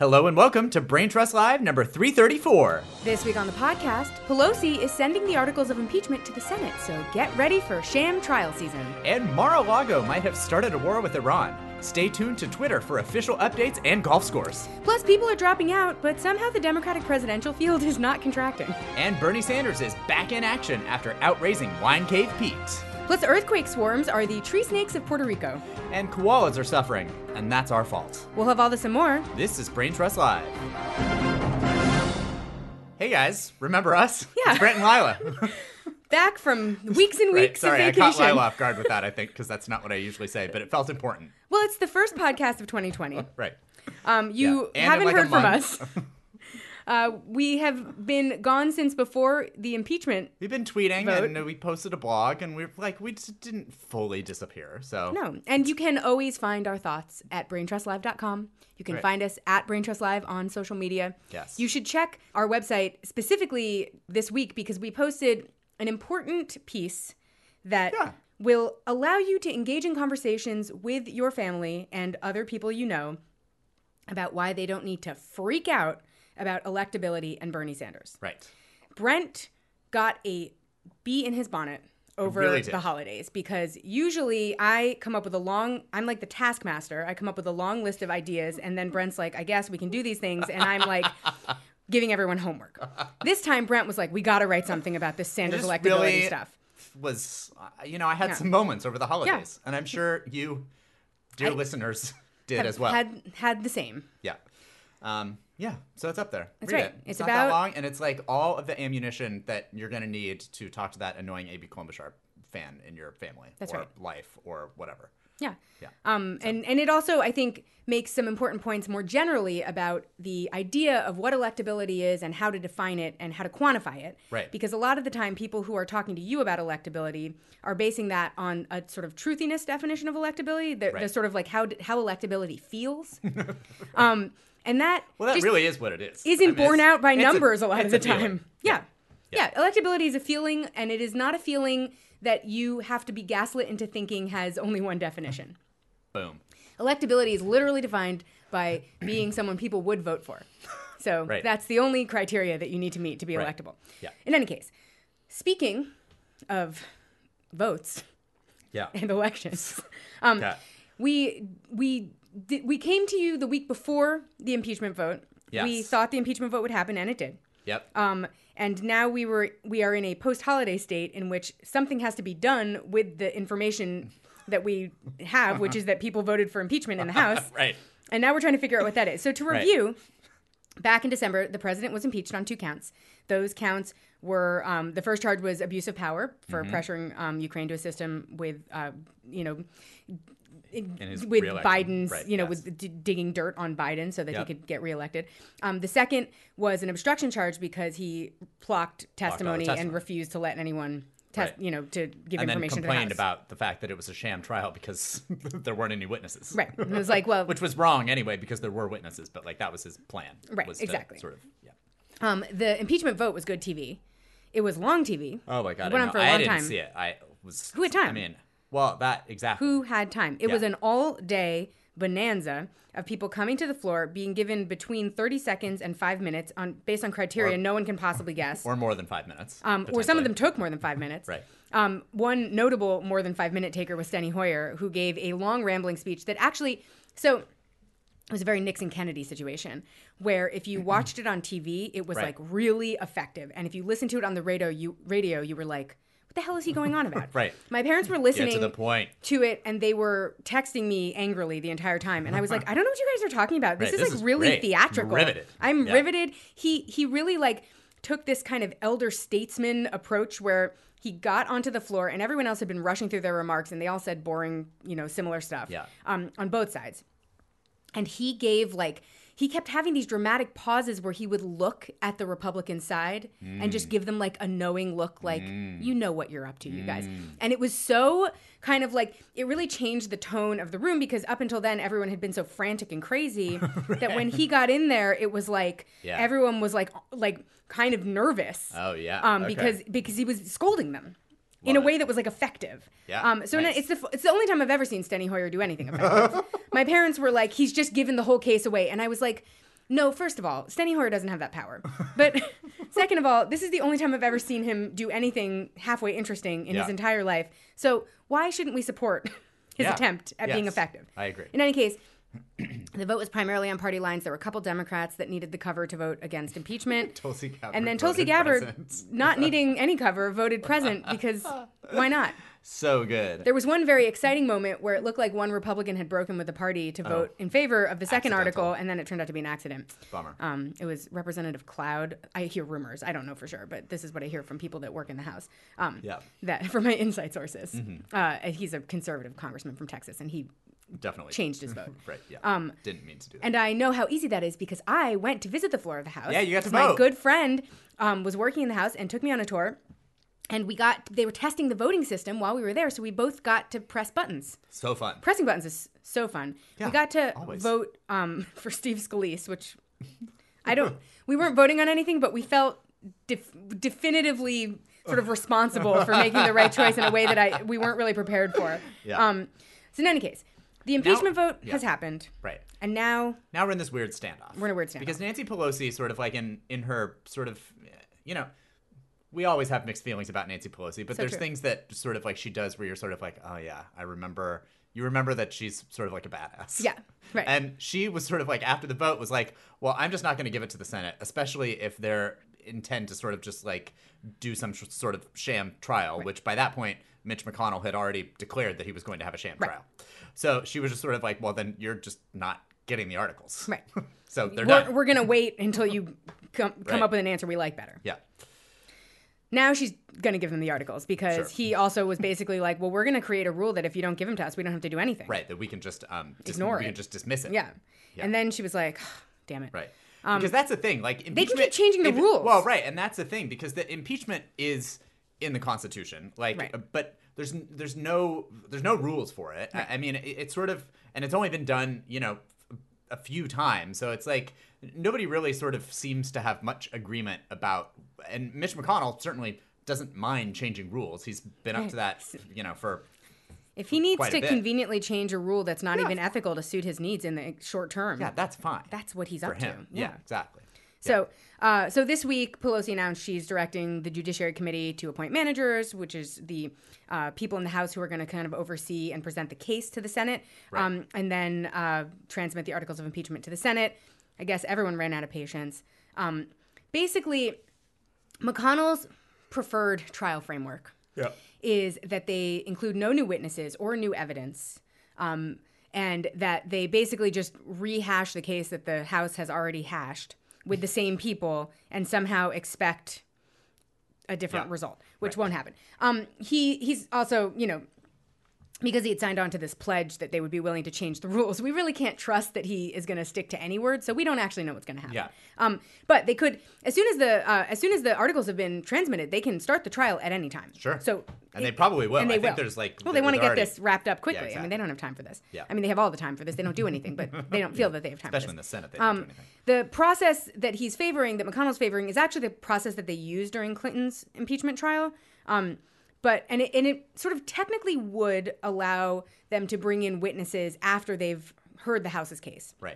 Hello and welcome to Brain Trust Live number 334. This week on the podcast, Pelosi is sending the articles of impeachment to the Senate, so get ready for sham trial season. And Mar-a-Lago might have started a war with Iran. Stay tuned to Twitter for official updates and golf scores. Plus, people are dropping out, but somehow the Democratic presidential field is not contracting. And Bernie Sanders is back in action after outraising Wine Cave Pete. Plus, earthquake swarms are the tree snakes of Puerto Rico. And koalas are suffering, and that's our fault. We'll have all this and more. This is Brain Trust Live. Hey guys, remember us? Yeah. It's Brent and Lila. Back from weeks and weeks Sorry, of vacation. I caught Lila off guard with that, I think, because that's not what I usually say, but it felt important. Well, it's the first podcast of 2020. Right. You Yeah. haven't in like heard a from month. us. We have been gone since before the impeachment. We've been tweeting Vote. and we posted a blog and we just didn't fully disappear. So No. And you can always find our thoughts at braintrustlive.com. You can Right. find us at braintrustlive on social media. Yes. You should check our website specifically this week because we posted an important piece that will allow you to engage in conversations with your family and other people you know about why they don't need to freak out about electability and Bernie Sanders. Right. Brent got a bee in his bonnet over Really did. the holidays because usually I come up with I'm like the taskmaster. I come up with a long list of ideas and then Brent's like, I guess we can do these things. And I'm like giving everyone homework. This time Brent was like, we got to write something about this Sanders This electability really stuff. Was, I had some moments over the holidays and I'm sure you, dear listeners, did as well. Had the same. Yeah. So it's up there. That's Read right. it. It's not about- that long, and it's like all of the ammunition that you're going to need to talk to that annoying A.B. Klobuchar fan in your family That's or right. life or whatever. Yeah. Yeah. And it also, I think, makes some important points more generally about the idea of what electability is and how to define it and how to quantify it. Right. Because a lot of the time, people who are talking to you about electability are basing that on a sort of truthiness definition of electability, the sort of like how electability feels. And that just really is what it is. isn't borne out by it's numbers a lot of the it's a feeling. time. Yeah. Electability is a feeling, and it is not a feeling that you have to be gaslit into thinking has only one definition. Boom. Electability is literally defined by being someone people would vote for. So that's the only criteria that you need to meet to be electable. Yeah. In any case, speaking of votes and elections, we came to you the week before the impeachment vote. Yes. We thought the impeachment vote would happen, and it did. Yep. And now we are in a post-holiday state in which something has to be done with the information that we have, which is that people voted for impeachment in the House. Right. And now we're trying to figure out what that is. So to review, back in December, the president was impeached on 2 counts. Those counts were, the first charge was abuse of power for pressuring Ukraine to assist him with, with re-election. Biden's, with digging dirt on Biden so that he could get reelected. The second was an obstruction charge because he blocked testimony and refused to let anyone to give and information then to the House. complained about the fact that it was a sham trial because there weren't any witnesses. Right. And it was like, well, which was wrong anyway because there were witnesses, but like that was his plan. Right, was to exactly. Sort of, the impeachment vote was good TV. It was long TV. Oh my God. It went on for a I long didn't time. see it. Who had time? I mean, well, that exactly. Who had time? It was an all-day bonanza of people coming to the floor, being given between 30 seconds and 5 minutes based on criteria no one can possibly guess. Or more than 5 minutes. Or some of them took more than 5 minutes. Right. One notable more than 5 minute taker was Steny Hoyer, who gave a long rambling speech that actually, so it was a very Nixon Kennedy situation where if you watched it on TV, it was like really effective. And if you listened to it on the radio, you were like, what the hell is he going on about? Right. My parents were listening Get to the point. to it and they were texting me angrily the entire time. And I was like, I don't know what you guys are talking about. This is really great. theatrical. Riveted. I'm riveted. He really like took this kind of elder statesman approach where he got onto the floor and everyone else had been rushing through their remarks and they all said boring, similar stuff on both sides. And he gave he kept having these dramatic pauses where he would look at the Republican side and just give them like a knowing look like, you know what you're up to, you guys. And it was so kind of like, it really changed the tone of the room because up until then, everyone had been so frantic and crazy that when he got in there, it was like, everyone was like kind of nervous. Oh, yeah. Because he was scolding them. In a way that was like effective. Yeah. So nice. it's the only time I've ever seen Steny Hoyer do anything effective. My parents were like, he's just given the whole case away. And I was like, No, first of all, Steny Hoyer doesn't have that power. But second of all, this is the only time I've ever seen him do anything halfway interesting in his entire life. So why shouldn't we support his attempt at being effective? I agree. In any case, the vote was primarily on party lines. There were a couple Democrats that needed the cover to vote against impeachment. Tulsi Gabbard and then Tulsi Gabbard, not needing any cover, voted present because why not? So good. There was one very exciting moment where it looked like one Republican had broken with the party to vote in favor of the second article, and then it turned out to be an accident. Bummer. It was Representative Cloud. I hear rumors. I don't know for sure, but this is what I hear from people that work in the House. That from my inside sources. He's a conservative congressman from Texas, and he definitely changed his vote. Right. Yeah. Didn't mean to do that. And I know how easy that is because I went to visit the floor of the House. Yeah, you got to vote. My good friend was working in the House and took me on a tour. And they were testing the voting system while we were there, so we both got to press buttons. So fun. Pressing buttons is so fun. Yeah, we got to vote for Steve Scalise, which we weren't voting on anything, but we felt definitively sort of responsible for making the right choice in a way that we weren't really prepared for. Yeah. So in any case, the impeachment vote has happened. Right. And now we're in this weird standoff. We're in a weird standoff. Because Nancy Pelosi sort of like in her sort of, we always have mixed feelings about Nancy Pelosi, but there's things that sort of like she does where you're sort of like, oh yeah, you remember that she's sort of like a badass. Yeah, right. And she was sort of like, after the vote, was like, well, I'm just not going to give it to the Senate, especially if they're intend to sort of just like do some sort of sham trial, which by that point, Mitch McConnell had already declared that he was going to have a sham trial. So she was just sort of like, well, then you're just not getting the articles. Right. So they're done. We're going to wait until you come up with an answer we like better. Yeah. Now she's going to give them the articles because he also was basically like, well, we're going to create a rule that if you don't give them to us, we don't have to do anything. Right, that we can just ignore it. We can just dismiss it. Yeah. And then she was like, oh, damn it. Right. Because that's the thing. Like they can keep changing the rules. Well, right. And that's the thing because the impeachment is in the Constitution. Like, but there's no rules for it. Right. I mean, it's sort of, and it's only been done, a few times. So it's like nobody really sort of seems to have much agreement about, and Mitch McConnell certainly doesn't mind changing rules. He's been up to that, for if he needs to conveniently change a rule that's not even ethical to suit his needs in the short term. Yeah, that's fine. That's what he's up to. Him. Yeah, exactly. So, so this week, Pelosi announced she's directing the Judiciary Committee to appoint managers, which is the people in the House who are going to kind of oversee and present the case to the Senate, and then transmit the articles of impeachment to the Senate. I guess everyone ran out of patience. Basically, McConnell's preferred trial framework is that they include no new witnesses or new evidence, and that they basically just rehash the case that the House has already hashed with the same people and somehow expect a different result, which won't happen. He's also, because he had signed on to this pledge that they would be willing to change the rules, we really can't trust that he is going to stick to any word, so we don't actually know what's going to happen. Yeah. But they could, as soon as the articles have been transmitted, they can start the trial at any time. Sure. So they probably will. And they will. There's like, well, they want to get this wrapped up quickly. Exactly. I mean, they don't have time for this. Yeah. I mean, they have all the time for this. They don't do anything, but they don't feel that they have time Especially for in this. the Senate, they don't do anything. The process that he's favoring, that McConnell's favoring, is actually the process that they used during Clinton's impeachment trial. But it sort of technically would allow them to bring in witnesses after they've heard the House's case. Right.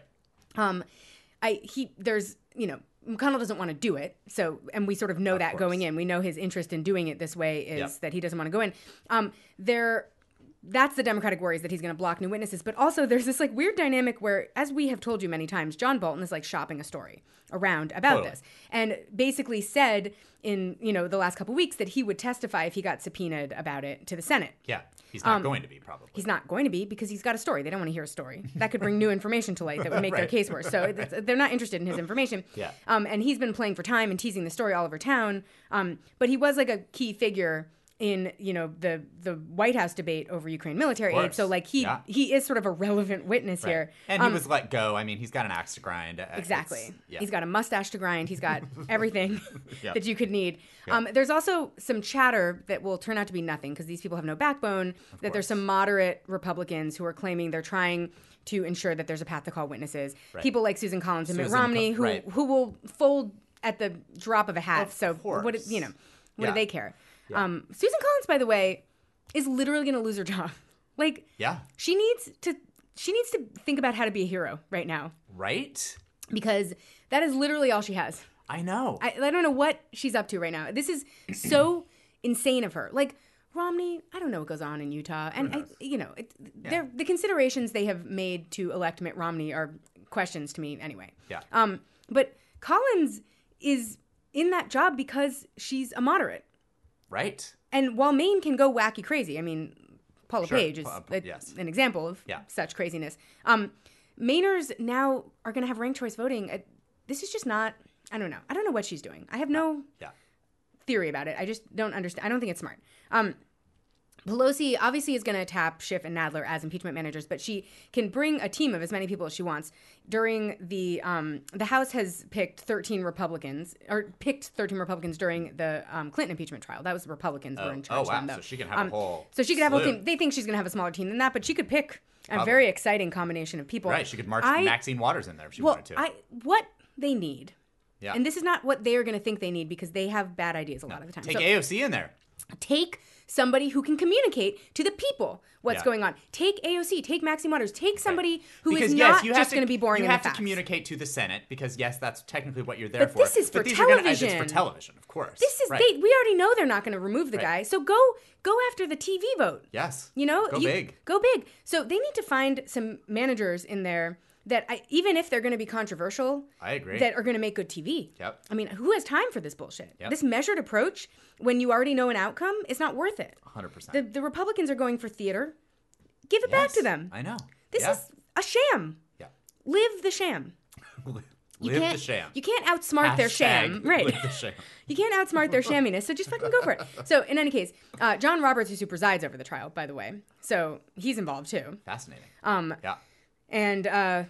McConnell doesn't want to do it. So, and we sort of know that going in. We know his interest in doing it this way is that he doesn't want to go in. That's the Democratic worry, is that he's going to block new witnesses. But also there's this like weird dynamic where, as we have told you many times, John Bolton is like shopping a story around about this, and basically said in, the last couple of weeks that he would testify if he got subpoenaed about it to the Senate. Yeah. He's not going to be, probably. He's not going to be because he's got a story. They don't want to hear a story. That could bring new information to light that would make their case worse. So they're not interested in his information. Yeah. And he's been playing for time and teasing the story all over town. But he was like a key figure in, the White House debate over Ukraine military aid. So like he is sort of a relevant witness here. And he was let go. I mean, he's got an axe to grind. Exactly. He's got a mustache to grind. He's got everything that you could need. There's also some chatter that will turn out to be nothing because these people have no backbone, that there's some moderate Republicans who are claiming they're trying to ensure that there's a path to call witnesses. Right. People like Susan Collins and Mitt Romney who will fold at the drop of a hat. What do they care? Yeah. Susan Collins, by the way, is literally going to lose her job. Like, she needs to think about how to be a hero right now. Right? because that is literally all she has. I know. I don't know what she's up to right now. This is so insane of her. Like, Romney, I don't know what goes on in Utah. And, the considerations they have made to elect Mitt Romney are questions to me anyway. Yeah. But Collins is in that job because she's a moderate. Right. And while Maine can go wacky crazy, I mean, Paula Page is an example of such craziness. Mainers now are going to have ranked choice voting. This is just not, I don't know. I don't know what she's doing. I have no theory about it. I just don't understand. I don't think it's smart. Pelosi obviously is going to tap Schiff and Nadler as impeachment managers, but she can bring a team of as many people as she wants. During the House has picked 13 Republicans during the Clinton impeachment trial. That was the Republicans were in charge then, though. So she can have a whole So she could have a whole team. They think she's going to have a smaller team than that, but she could pick a very exciting combination of people. Right, she could march Maxine Waters in there if she wanted to. What they need, and this is not what they are going to think they need because they have bad ideas a lot of the time. Take AOC in there. Take somebody who can communicate to the people what's going on. Take AOC, take Maxine Waters, take somebody who is not just going to be boring in the facts. You have to communicate to the Senate because, yes, that's technically what you're there for. This is for television. It's for television, of course. This is we already know they're not going to remove the guy, so go after the TV vote. Yes. Go big. Go big. So they need to find some managers in there that even if they're going to be controversial, I agree, that are going to make good TV. Yep. I mean, who has time for this bullshit? Yep. This measured approach, when you already know an outcome, is not worth it. 100%. The Republicans are going for theater. Give it back to them. I know. This is a sham. Yeah. Live the sham. Live the sham. You can't outsmart their sham. Right. Live the sham. You can't outsmart their shamminess, so just fucking go for it. So, in any case, John Roberts is who presides over the trial, by the way. So, he's involved, too. Fascinating. Yeah. And,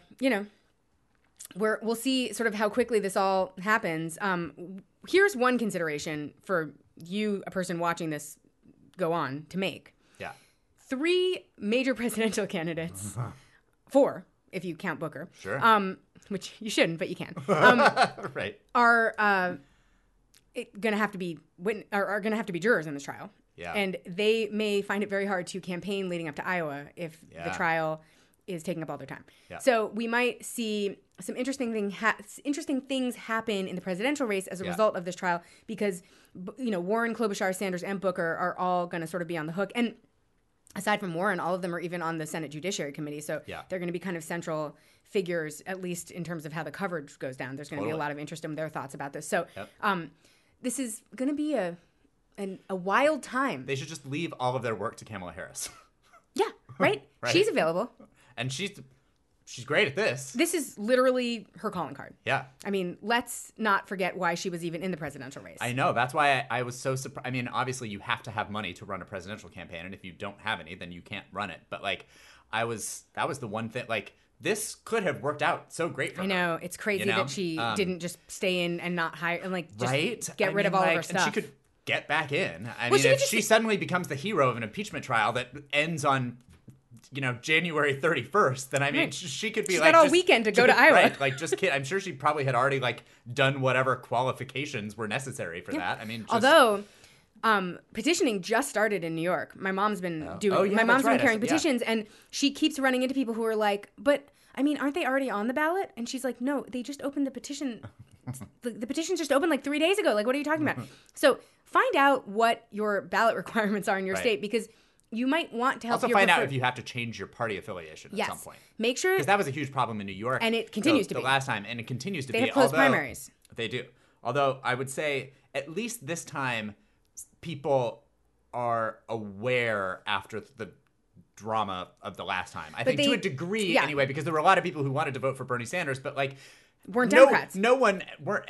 we'll see sort of how quickly this all happens. Here's one consideration for you, a person watching this go on, to make. Yeah. 3 major presidential candidates, 4 if you count Booker. Sure. Which you shouldn't, but you can. Right. Are going to have to be are going to have to be jurors in this trial. Yeah. And they may find it very hard to campaign leading up to Iowa if the trial is taking up all their time. Yeah. So we might see some interesting things happen in the presidential race as a result of this trial because, Warren, Klobuchar, Sanders, and Booker are all going to sort of be on the hook. And aside from Warren, all of them are even on the Senate Judiciary Committee. So they're going to be kind of central figures, at least in terms of how the coverage goes down. There's going to be a lot of interest in their thoughts about this. So this is going to be a wild time. They should just leave all of their work to Kamala Harris. Yeah, right? She's available. And she's great at this. This is literally her calling card. Yeah. I mean, let's not forget why she was even in the presidential race. I know. That's why I was so surprised. I mean, obviously you have to have money to run a presidential campaign. And if you don't have any, then you can't run it. But that was the one thing, this could have worked out so great for her. I know. It's crazy that she didn't just stay in and not hire and just get rid of all of her stuff. And she could get back in. I mean, if she suddenly becomes the hero of an impeachment trial that ends on January 31st, then I mean, she could be She's got all weekend to go to Iowa. Right, just kid. I'm sure she probably had already done whatever qualifications were necessary for that. I mean, although petitioning just started in New York. My mom's been carrying petitions, and she keeps running into people who are like, "But I mean, aren't they already on the ballot?" And she's like, "No, they just opened the petition. the petitions just opened 3 days ago. What are you talking about?" So find out what your ballot requirements are in your state because you might want to help. Also, find out if you have to change your party affiliation at some point. Make sure, because that was a huge problem in New York, and it continues to be the last time, and it continues to be. They have closed primaries. They do. Although I would say at least this time, people are aware after the drama of the last time. I think to a degree anyway, because there were a lot of people who wanted to vote for Bernie Sanders, but weren't Democrats. No one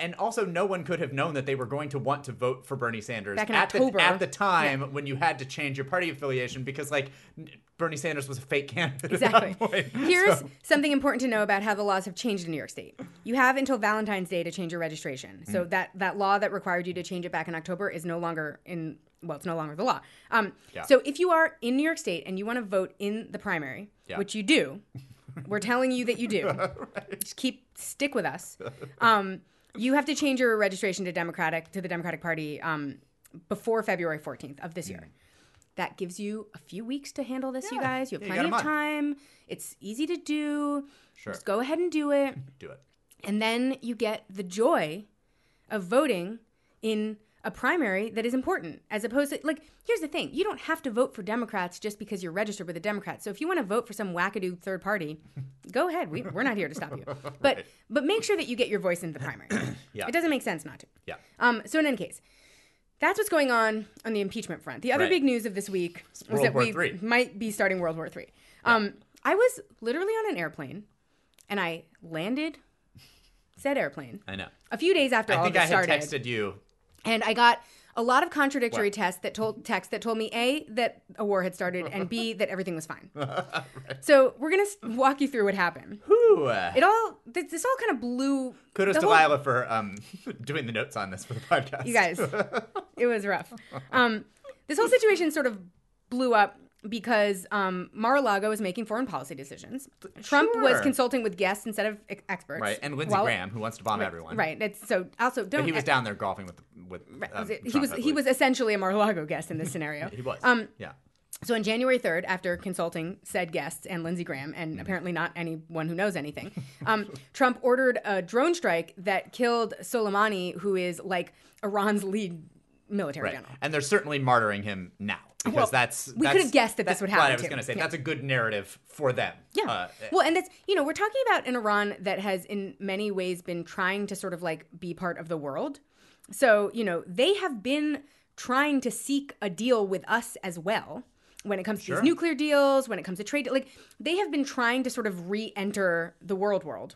could have known that they were going to want to vote for Bernie Sanders back in October. At the time when you had to change your party affiliation because Bernie Sanders was a fake candidate. Exactly. At that point. Here's something important to know about how the laws have changed in New York State. You have until Valentine's Day to change your registration. So that law that required you to change it back in October is no longer it's no longer the law. So if you are in New York State and you want to vote in the primary, which you do, we're telling you that you do. Right. Just stick with us. You have to change your registration to the Democratic Party before February 14th of this year. That gives you a few weeks to handle this, you guys. You have plenty of time. It's easy to do. Sure. Just go ahead and do it. Do it. And then you get the joy of voting in a primary that is important, as opposed to, like, here's the thing. You don't have to vote for Democrats just because you're registered with the Democrats. So if you want to vote for some wackadoo third party, go ahead. We're not here to stop you. But make sure that you get your voice in the primary. Yeah. It doesn't make sense not to. Yeah. So in any case, that's what's going on the impeachment front. The other big news of this week was that we might be starting World War III. Yeah. I was literally on an airplane, and I landed said airplane. I know. A few days after all of this started. I think I had texted you. And I got a lot of contradictory texts that told me, A, that a war had started, and B, that everything was fine. Right. So we're going to walk you through what happened. This all kind of blew. Kudos to Lila for doing the notes on this for the podcast. You guys, it was rough. This whole situation sort of blew up because Mar-a-Lago was making foreign policy decisions. Trump was consulting with guests instead of experts. Right, and Lindsey Graham, who wants to bomb everyone. Right. But he was down there golfing with Trump, he was essentially a Mar-a-Lago guest in this scenario. He was. Yeah. So on January 3rd, after consulting said guests and Lindsey Graham, and apparently not anyone who knows anything, Trump ordered a drone strike that killed Soleimani, who is like Iran's lead military general. And they're certainly martyring him now. Because we could have guessed that this would happen. What I was going to say. Yeah. That's a good narrative for them. Yeah. And that's, we're talking about an Iran that has in many ways been trying to sort of like be part of the world. So, they have been trying to seek a deal with us as well when it comes to these nuclear deals, when it comes to trade. Like, they have been trying to sort of re-enter the world.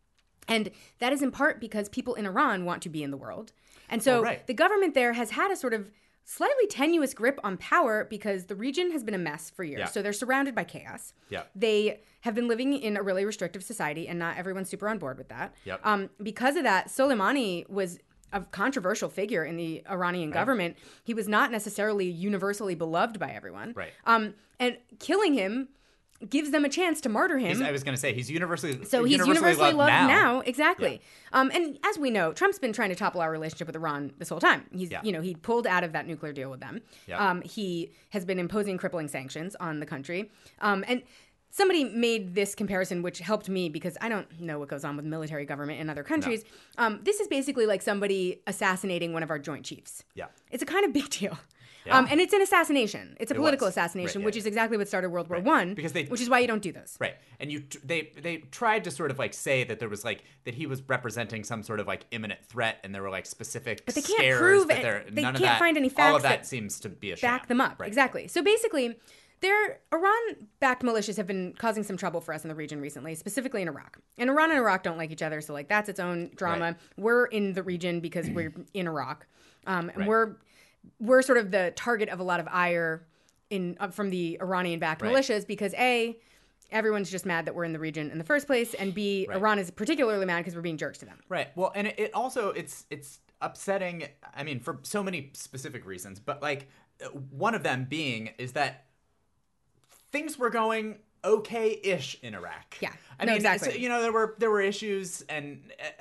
And that is in part because people in Iran want to be in the world. And so the government there has had a sort of slightly tenuous grip on power because the region has been a mess for years. Yeah. So they're surrounded by chaos. Yeah. They have been living in a really restrictive society, and not everyone's super on board with that. Yep. Because of that, Soleimani was a controversial figure in the Iranian government. He was not necessarily universally beloved by everyone. Right. And killing him gives them a chance to martyr him. I was going to say, he's universally loved now. Exactly. Yeah. And as we know, Trump's been trying to topple our relationship with Iran this whole time. He pulled out of that nuclear deal with them. Yeah. He has been imposing crippling sanctions on the country. And somebody made this comparison, which helped me because I don't know what goes on with military government in other countries. No. This is basically like somebody assassinating one of our joint chiefs. Yeah. It's a kind of big deal. Yeah. And it's an assassination. It's a political assassination, which is exactly what started World War I. Which is why you don't do those. Right. And they tried to sort of like say that there was like that he was representing some sort of like imminent threat, and there were like specific but they scares. Can't prove that it. They none can't of that, find any facts. All of that seems to be a sham. Back them up. Right. Exactly. So basically, Iran-backed militias have been causing some trouble for us in the region recently, specifically in Iraq. And Iran and Iraq don't like each other, so like that's its own drama. Right. We're in the region because we're in Iraq, and we're sort of the target of a lot of ire from the Iranian-backed militias because A, everyone's just mad that we're in the region in the first place, and B, Iran is particularly mad because we're being jerks to them. Right. Well, and it also it's upsetting. I mean, for so many specific reasons, but like one of them is that things were going okay-ish in Iraq. Yeah. I mean, exactly. So, there were issues, and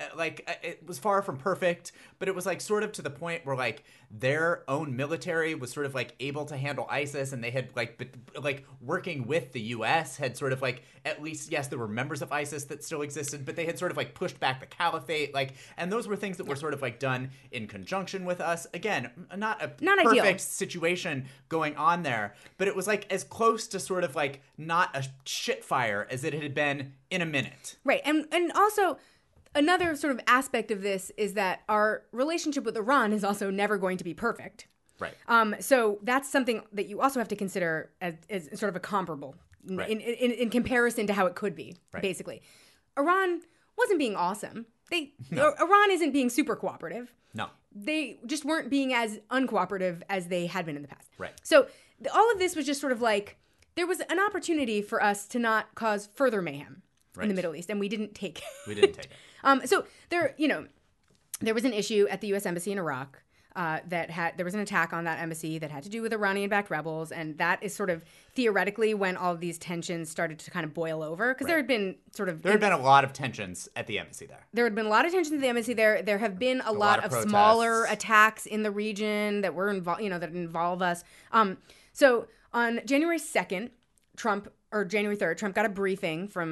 it was far from perfect, but it was like sort of to the point where like their own military was sort of like able to handle ISIS, and they had like working with the U.S. had sort of like at least there were members of ISIS that still existed, but they had sort of like pushed back the caliphate, and those were things that were sort of like done in conjunction with us. Again, not perfect ideal situation going on there, but it was like as close to sort of like not a shit fire as it had been in a minute. Right. And also another sort of aspect of this is that our relationship with Iran is also never going to be perfect. Right. So that's something that you also have to consider as sort of a comparable in comparison to how it could be, basically. Iran wasn't being awesome. Iran isn't being super cooperative. No. They just weren't being as uncooperative as they had been in the past. Right. So all of this was just sort of like there was an opportunity for us to not cause further mayhem in the Middle East, and we didn't take it. We didn't take it. So there was an issue at the U.S. Embassy in Iraq there was an attack on that embassy that had to do with Iranian-backed rebels, and that is sort of theoretically when all of these tensions started to kind of boil over, because there had been a lot of tensions at the embassy there. There had been a lot of tensions at the embassy there. There have been a lot of smaller attacks in the region that were that involve us. So on January 2nd, January 3rd, Trump got a briefing from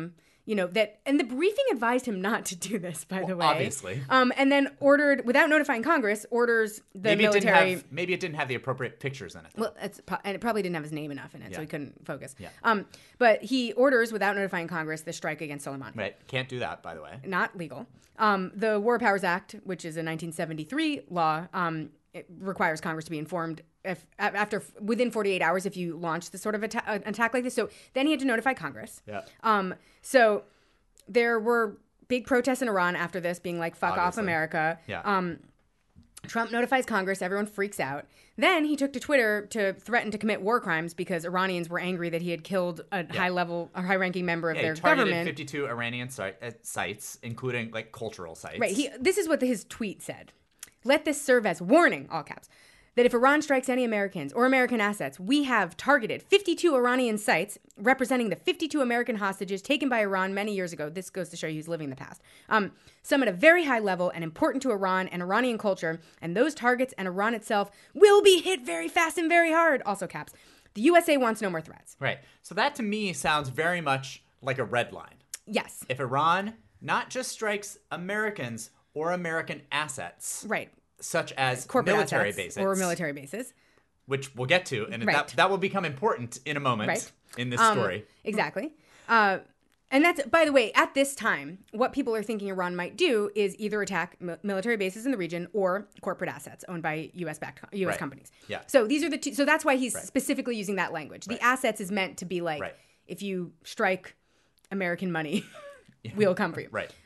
and the briefing advised him not to do this, by the way. Obviously. And then ordered, without notifying Congress, orders the military. Maybe it didn't have the appropriate pictures in it. Well, and it probably didn't have his name enough in it, so he couldn't focus. Yeah. But he orders, without notifying Congress, the strike against Soleimani. Right. Can't do that, by the way. Not legal. The War Powers Act, which is a 1973 law, it requires Congress to be informed within 48 hours if you launch this sort of attack like this. So then he had to notify Congress. Yeah. So there were big protests in Iran after this, being like, fuck off America. Yeah. Trump notifies Congress. Everyone freaks out. Then he took to Twitter to threaten to commit war crimes because Iranians were angry that he had killed a high-ranking member of their government. He targeted 52 Iranian sites, including like cultural sites. Right. This is what his tweet said. Let this serve as warning, all caps, that if Iran strikes any Americans or American assets, we have targeted 52 Iranian sites representing the 52 American hostages taken by Iran many years ago. This goes to show you he's living in the past. Some at a very high level and important to Iran and Iranian culture, and those targets and Iran itself will be hit very fast and very hard. Also caps. The USA wants no more threats. Right. So that to me sounds very much like a red line. Yes. If Iran not just strikes Americans or American assets. Right. Such as corporate military assets bases. Or military bases. Which we'll get to, and right. that will become important in a moment in this story. Exactly. And that's, by the way, at this time, what people are thinking Iran might do is either attack military bases in the region or corporate assets owned by U.S. companies. Yeah. So these are the two. So that's why he's specifically using that language. The assets is meant to be like, if you strike American money, we'll come for you. Right.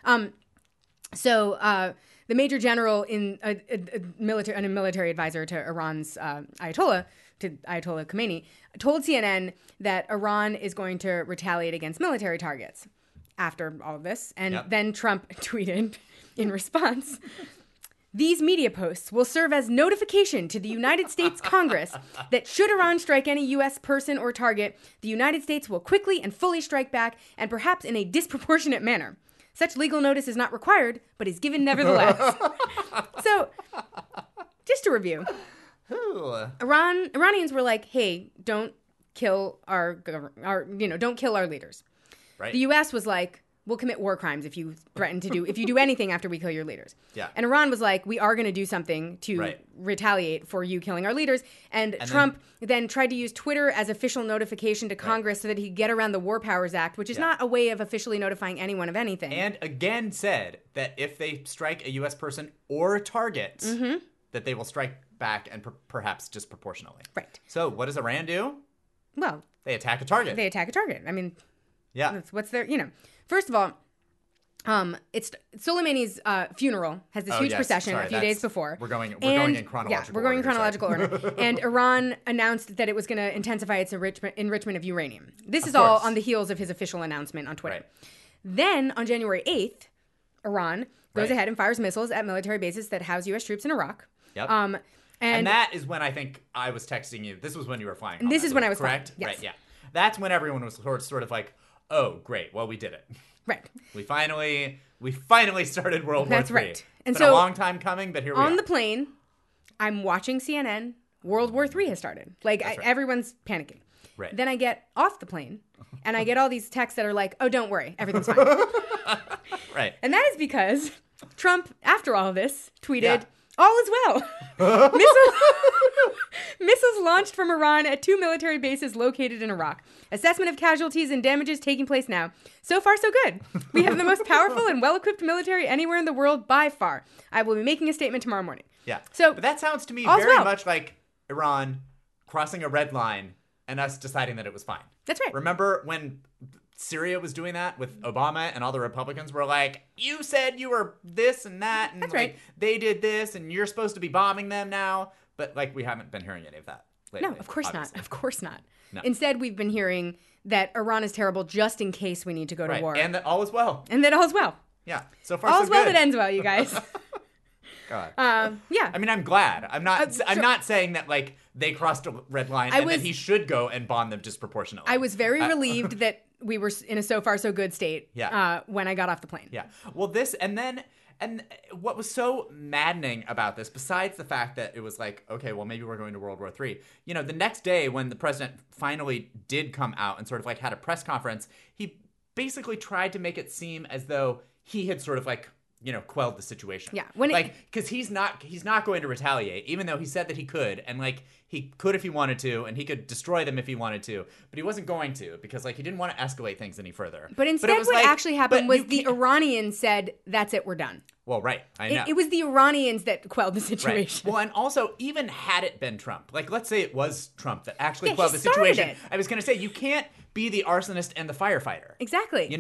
So the major general in a military advisor to Iran's Ayatollah Khomeini, told CNN that Iran is going to retaliate against military targets after all of this. And then Trump tweeted in response, these media posts will serve as notification to the United States Congress that should Iran strike any U.S. person or target, the United States will quickly and fully strike back, and perhaps in a disproportionate manner. Such legal notice is not required, but is given nevertheless. So, just to review, Iranians were like, "Hey, don't kill don't kill our leaders." Right. The U.S. was like, "We'll commit war crimes if you do anything after we kill your leaders." Yeah. And Iran was like, "We are going to do something to retaliate for you killing our leaders." And Trump then tried to use Twitter as official notification to Congress so that he could get around the War Powers Act, which is not a way of officially notifying anyone of anything. And again said that if they strike a U.S. person or target, that they will strike back and perhaps disproportionately. Right. So what does Iran do? Well, they attack a target. I mean, what's their, First of all, it's Soleimani's funeral has this huge procession a few days before. We're going in chronological order. Yeah, we're going in chronological order. And Iran announced that it was going to intensify its enrichment of uranium. This is all on the heels of his official announcement on Twitter. Right. Then on January 8th, Iran goes ahead and fires missiles at military bases that house U.S. troops in Iraq. Yep. And that is when I think I was texting you. This was when you were flying. This is when I was correct? Flying. Yes. Right. Yeah. That's when everyone was sort of like, "Oh, great! Well, we did it. Right. We finally started World War III. That's right. And it's been a long time coming, but here we are." On the plane, I'm watching CNN. World War III has started. Everyone's panicking. Right. Then I get off the plane, and I get all these texts that are like, "Oh, don't worry, everything's fine." Right. And that is because Trump, after all of this, tweeted, "All is well. Missiles launched from Iran at 2 military bases located in Iraq. Assessment of casualties and damages taking place now. So far, so good. We have the most powerful and well-equipped military anywhere in the world by far. I will be making a statement tomorrow morning." Yeah. So, but that sounds to me very much like Iran crossing a red line and us deciding that it was fine. That's right. Remember when Syria was doing that with Obama and all the Republicans were like, "You said you were this and that, and That's right. They did this, and you're supposed to be bombing them now." But we haven't been hearing any of that lately. No, of course obviously. not. Of course not. No. Instead, we've been hearing that Iran is terrible just in case we need to go to war. And that all is well. And that all's well. Yeah. So far, all's so well good. that ends well, you guys. God. Yeah. I mean, I'm glad. I'm not saying that they crossed a red line that he should go and bond them disproportionately. I was very relieved that we were in a so far so good state when I got off the plane. Yeah. Well, and what was so maddening about this, besides the fact that it was like, okay, well, maybe we're going to World War III, the next day when the president finally did come out and sort of had a press conference, he basically tried to make it seem as though he had sort of like, quelled the situation. Yeah. Because he's not going to retaliate, even though he said that he could, and like he could if he wanted to, and he could destroy them if he wanted to, but he wasn't going to because like he didn't want to escalate things any further. But instead, what actually happened was the Iranians said, "That's it, we're done." Well, right, I know. It was the Iranians that quelled the situation. Right. Well, and also, even had it been Trump, like let's say it was Trump that actually quelled the situation. I was going to say, you can't be the arsonist and the firefighter. Exactly.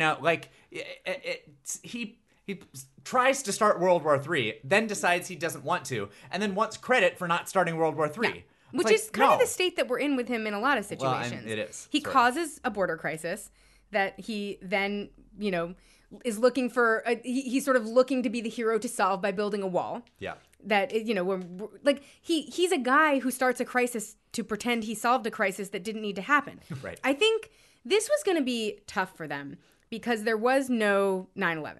He tries to start World War III, then decides he doesn't want to, and then wants credit for not starting World War III. Yeah. Which is kind of the state that we're in with him in a lot of situations. Well, it is. He causes a border crisis that he then, is looking for. He's sort of looking to be the hero to solve by building a wall. Yeah. That, he's a guy who starts a crisis to pretend he solved a crisis that didn't need to happen. Right. I think this was going to be tough for them because there was no 9/11.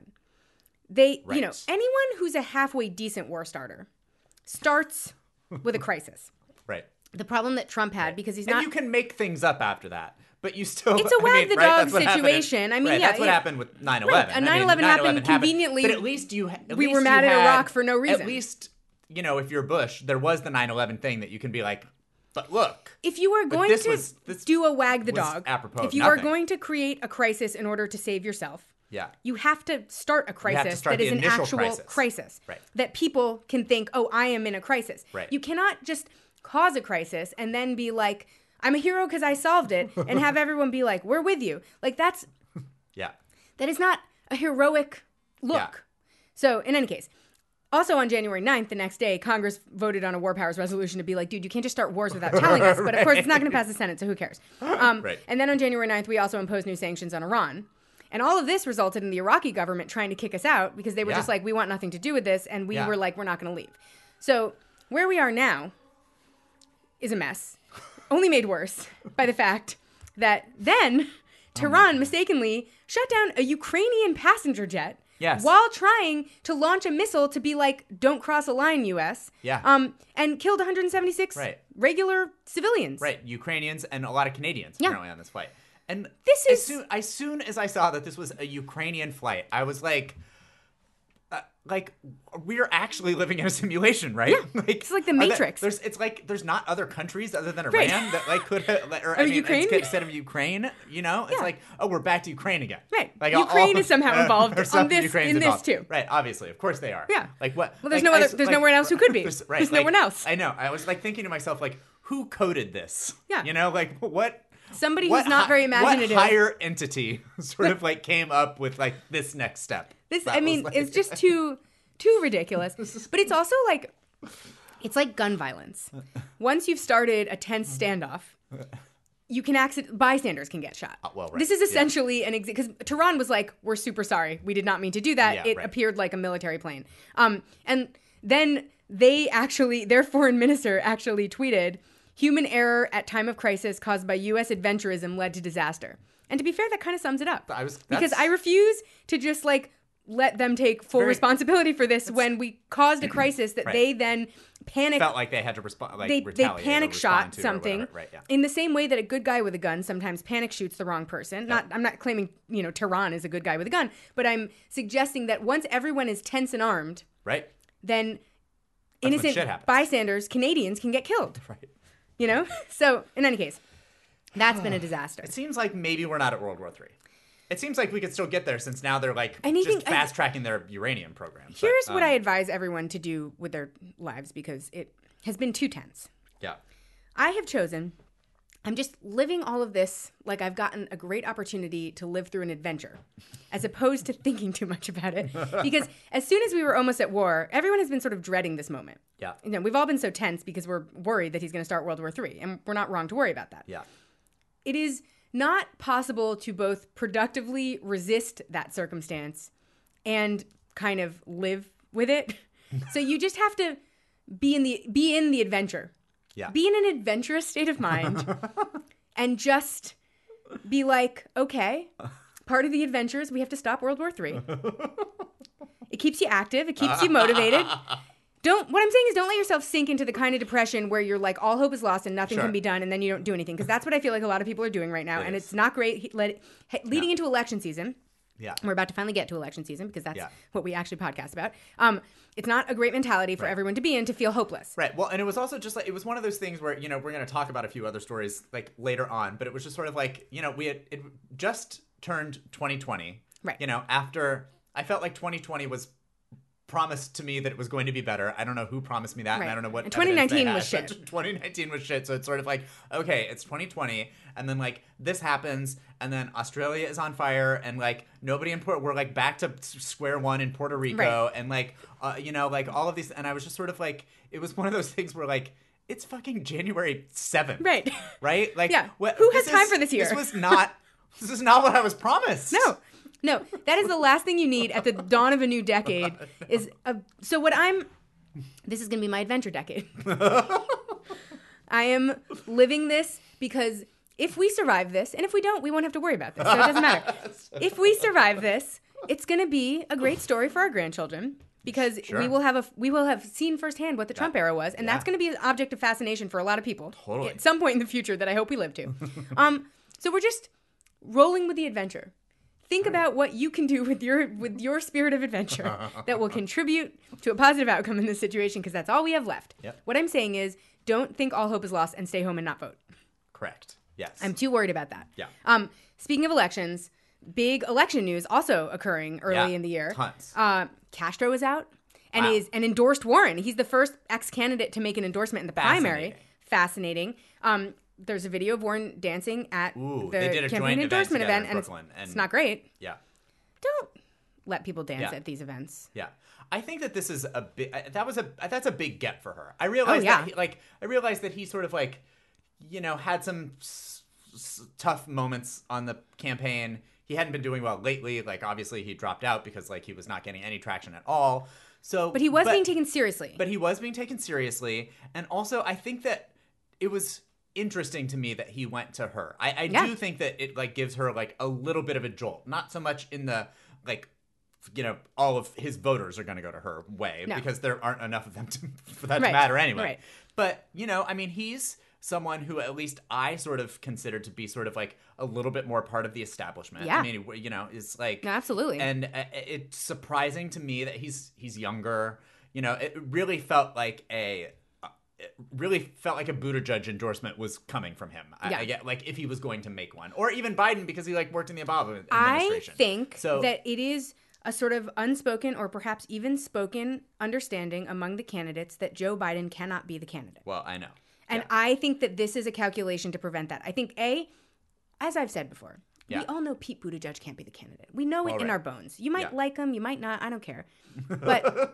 Anyone who's a halfway decent war starter starts with a crisis. Right. The problem that Trump had, because he's not... And you can make things up after that, but you still... It's a wag the dog situation. That's what happened with 9/11. Right. 9/11 happened conveniently. But at least we were mad at Iraq for no reason. At least, if you're Bush, there was the 9/11 thing that you can be like, but look... If you are going to do a wag the dog, if you are going to create a crisis in order to save yourself... Yeah. You have to start a crisis that is an actual crisis. Right. That people can think, oh, I am in a crisis. Right. You cannot just cause a crisis and then be like, I'm a hero because I solved it, and have everyone be like, we're with you. Like, that's... Yeah. That is not a heroic look. Yeah. So, in any case, also on January 9th, the next day, Congress voted on a war powers resolution to be like, dude, you can't just start wars without telling us. But of course, it's not going to pass the Senate, so who cares? Right. And then on January 9th, we also imposed new sanctions on Iran. And all of this resulted in the Iraqi government trying to kick us out because they were just like, we want nothing to do with this. And we were like, we're not going to leave. So where we are now is a mess, only made worse by the fact that then Tehran mistakenly shut down a Ukrainian passenger jet while trying to launch a missile to be like, don't cross a line, U.S. And killed 176 regular civilians. Right. Ukrainians and a lot of Canadians apparently on this flight. And this is as soon as I saw that this was a Ukrainian flight, I was like, we're actually living in a simulation, right? Yeah, it's like the Matrix. There's not other countries other than Iran that like could have, Ukraine instead of Ukraine. It's like, oh, we're back to Ukraine again. Right. Like Ukraine is somehow involved in this too. Right. Obviously, of course they are. Yeah. Like what? Well, there's nowhere else who could be. There's no one else. I know. I was like thinking to myself, like, who coded this? Yeah. Like what? Somebody who's not very imaginative. What higher entity sort of like came up with like this next step? It's just too ridiculous. But it's also like, it's like gun violence. Once you've started a tense standoff, you can bystanders can get shot. Well, right. This is essentially because Tehran was like, we're super sorry. We did not mean to do that. It appeared like a military plane. And then their foreign minister actually tweeted, human error at time of crisis caused by U.S. adventurism led to disaster. And to be fair, that kind of sums it up. Because I refuse to just like let them take full responsibility for this when we caused a crisis that they then panicked. Felt like they had to respond. Like they panic shot something in the same way that a good guy with a gun sometimes panic shoots the wrong person. Yeah. I'm not claiming Tehran is a good guy with a gun, but I'm suggesting that once everyone is tense and armed, then innocent bystanders, Canadians, can get killed. Right. So in any case, that's been a disaster. It seems like maybe we're not at World War III. It seems like we could still get there since now they're like just fast tracking their uranium program. Here's what I advise everyone to do with their lives because it has been too tense. Yeah. I have chosen, I'm just living all of this like I've gotten a great opportunity to live through an adventure as opposed to thinking too much about it. Because as soon as we were almost at war, everyone has been sort of dreading this moment. Yeah. We've all been so tense because we're worried that he's going to start World War III. And we're not wrong to worry about that. Yeah. It is not possible to both productively resist that circumstance and kind of live with it. So you just have to be in the adventure. Yeah. Be in an adventurous state of mind and just be like, okay, part of the adventure is we have to stop World War III. It keeps you active. It keeps you motivated. What I'm saying is don't let yourself sink into the kind of depression where you're like, all hope is lost and nothing can be done, and then you don't do anything. Because that's what I feel like a lot of people are doing right now. And it's not great leading into election season. Yeah. We're about to finally get to election season because that's what we actually podcast about. It's not a great mentality for everyone to be in, to feel hopeless. Right. Well, and it was also just like, it was one of those things where, you know, we're going to talk about a few other stories like later on, but it was just sort of like, you know, it just turned 2020. Right. You know, after I felt like 2020 was promised to me that it was going to be better. I don't know who promised me that, and I don't know what. And 2019 was shit. 2019 was shit. So it's sort of like, okay, it's 2020, and then like this happens, and then Australia is on fire, and like nobody in we're like back to square one in Puerto Rico, and like you know, like all of these, and I was just sort of like, it was one of those things where like, it's fucking January 7th, right? Right? Like, who has time for this year? This is not what I was promised. No, that is the last thing you need at the dawn of a new decade. This is going to be my adventure decade. I am living this because if we survive this, and if we don't, we won't have to worry about this. So it doesn't matter. If we survive this, it's going to be a great story for our grandchildren because we will have seen firsthand what the Trump era was, and that's going to be an object of fascination for a lot of people at some point in the future that I hope we live to. So we're just rolling with the adventure. Think about what you can do with your spirit of adventure that will contribute to a positive outcome in this situation, because that's all we have left. Yep. What I'm saying is, don't think all hope is lost and stay home and not vote. Correct. Yes. I'm too worried about that. Yeah. Speaking of elections, big election news also occurring early in the year. Tons. Castro is out and endorsed Warren. He's the first ex-candidate to make an endorsement in the primary. Fascinating. There's a video of Warren dancing at the campaign endorsement event, and it's not great. Yeah. Don't let people dance at these events. Yeah. I think that this is a big. That's a big get for her. I realized that he sort of like, you know, had some tough moments on the campaign. He hadn't been doing well lately. Like, obviously, he dropped out because like he was not getting any traction at all. So, but he was being taken seriously. But he was being taken seriously, and also I think that it was interesting to me that he went to her. I do think that it like gives her like a little bit of a jolt. Not so much in the like, you know, all of his voters are going to go to her way because there aren't enough of them for that to matter anyway. Right. But, you know, I mean, he's someone who at least I sort of consider to be sort of like a little bit more part of the establishment. Yeah. I mean, you know, is like... Absolutely. And it's surprising to me that he's younger. You know, it really felt like a Buttigieg endorsement was coming from him. I get, like, if he was going to make one. Or even Biden, because he, like, worked in the Obama administration. I think that it is a sort of unspoken or perhaps even spoken understanding among the candidates that Joe Biden cannot be the candidate. Well, I know. And I think that this is a calculation to prevent that. I think, as I've said before, we all know Pete Buttigieg can't be the candidate. We know it in our bones. You might like him, you might not. I don't care. But...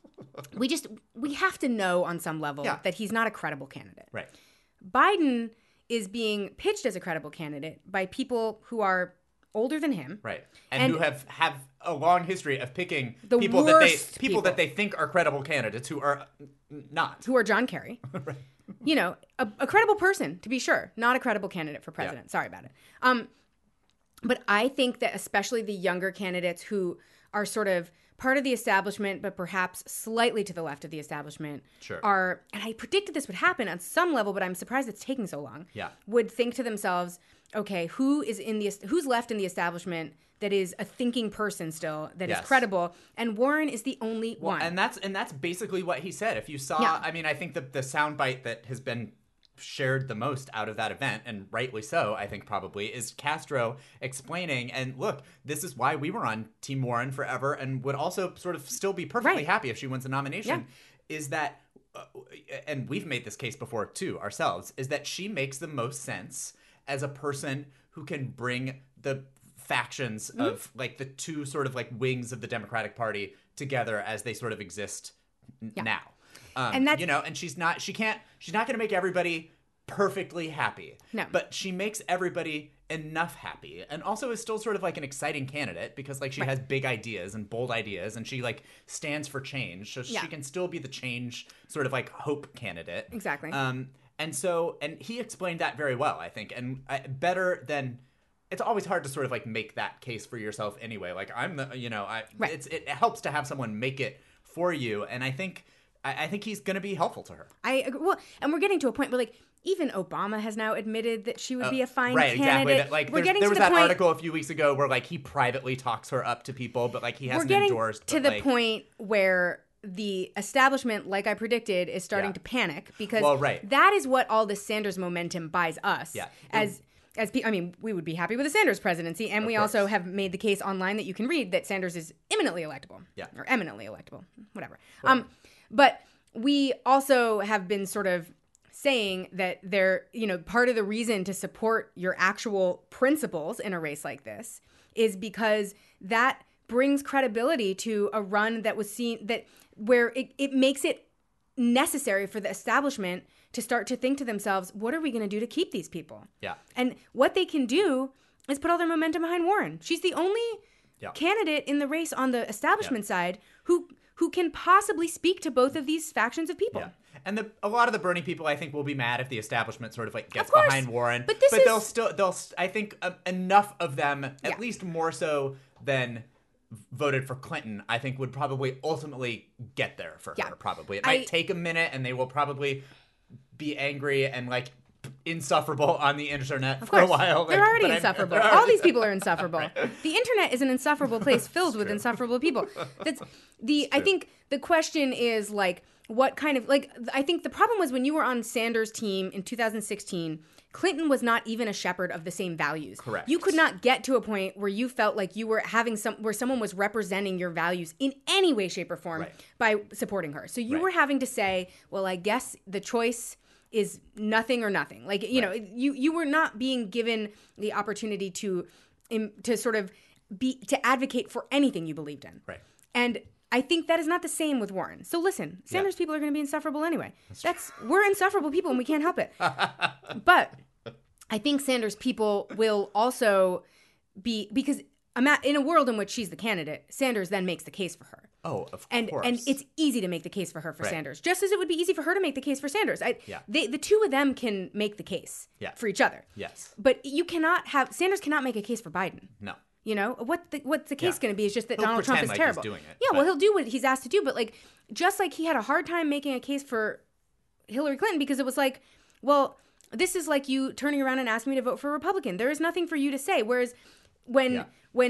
we have to know on some level that he's not a credible candidate. Right. Biden is being pitched as a credible candidate by people who are older than him. Right. And who have a long history of picking the people people that they think are credible candidates who are not. Who are John Kerry. Right. You know, a credible person, to be sure, not a credible candidate for president. Sorry about it. But I think that especially the younger candidates who are sort of part of the establishment, but perhaps slightly to the left of the establishment, are, and I predicted this would happen on some level, but I'm surprised it's taking so long, would think to themselves, okay, who's left in the establishment that is a thinking person still, that is credible, and Warren is the only one. And that's basically what he said. If you saw, I mean, I think that the soundbite that has been shared the most out of that event, and rightly so, I think probably, is Castro explaining, and look, this is why we were on Team Warren forever and would also sort of still be perfectly happy if she wins the nomination, is that, and we've made this case before too ourselves, is that she makes the most sense as a person who can bring the factions of like the two sort of like wings of the Democratic Party together as they sort of exist now. And that's, you know, and she's not going to make everybody perfectly happy. No. But she makes everybody enough happy, and also is still sort of like an exciting candidate because like she has big ideas and bold ideas, and she like stands for change. So she can still be the change sort of like hope candidate. Exactly. And he explained that very well, I think, and better than. It's always hard to sort of like make that case for yourself anyway. Like I'm the, you know, it helps to have someone make it for you, and I think I think he's going to be helpful to her. I agree. Well, and we're getting to a point where, like, even Obama has now admitted that she would be a fine candidate. Exactly. That, like, there was that article a few weeks ago where, like, he privately talks her up to people, but, like, he hasn't endorsed. We're getting to the point where the establishment, like I predicted, is starting to panic because that is what all this Sanders momentum buys us. Yeah. I mean, we would be happy with a Sanders presidency, and we also have made the case online that you can read that Sanders is imminently electable. Yeah. Or eminently electable. Whatever. But we also have been sort of saying that part of the reason to support your actual principles in a race like this is because that brings credibility to a run that was seen where it makes it necessary for the establishment to start to think to themselves, what are we going to do to keep these people? Yeah. And what they can do is put all their momentum behind Warren. She's the only candidate in the race on the establishment side who can possibly speak to both of these factions of people. Yeah. And a lot of the Bernie people, I think, will be mad if the establishment sort of like gets behind Warren. But they'll I think enough of them, at least more so than voted for Clinton, I think would probably ultimately get there for her. Probably it might take a minute, and they will probably be angry and like insufferable on the internet for a while. They're already insufferable. All these people are insufferable. Right. The internet is an insufferable place filled with insufferable people. I think the question is like, what kind of, like, I think the problem was when you were on Sanders' team in 2016, Clinton was not even a shepherd of the same values. Correct. You could not get to a point where you felt like you were having where someone was representing your values in any way, shape, or form by supporting her. So you were having to say, well, I guess the choice is nothing or nothing. Like, you know, you were not being given the opportunity to sort of to advocate for anything you believed in. Right. And I think that is not the same with Warren. So listen, Sanders people are going to be insufferable anyway. We're insufferable people and we can't help it. But I think Sanders people will also be, because in a world in which she's the candidate, Sanders then makes the case for her. Oh, of course. And it's easy to make the case for her for Sanders, just as it would be easy for her to make the case for Sanders. The two of them can make the case for each other. Yes. But Sanders cannot make a case for Biden. No. You know, what's the case going to be is just that Donald Trump is terrible. He's doing it, well, he'll do what he's asked to do. But like, just like he had a hard time making a case for Hillary Clinton because it was like, well, this is like you turning around and asking me to vote for a Republican. There is nothing for you to say. Whereas when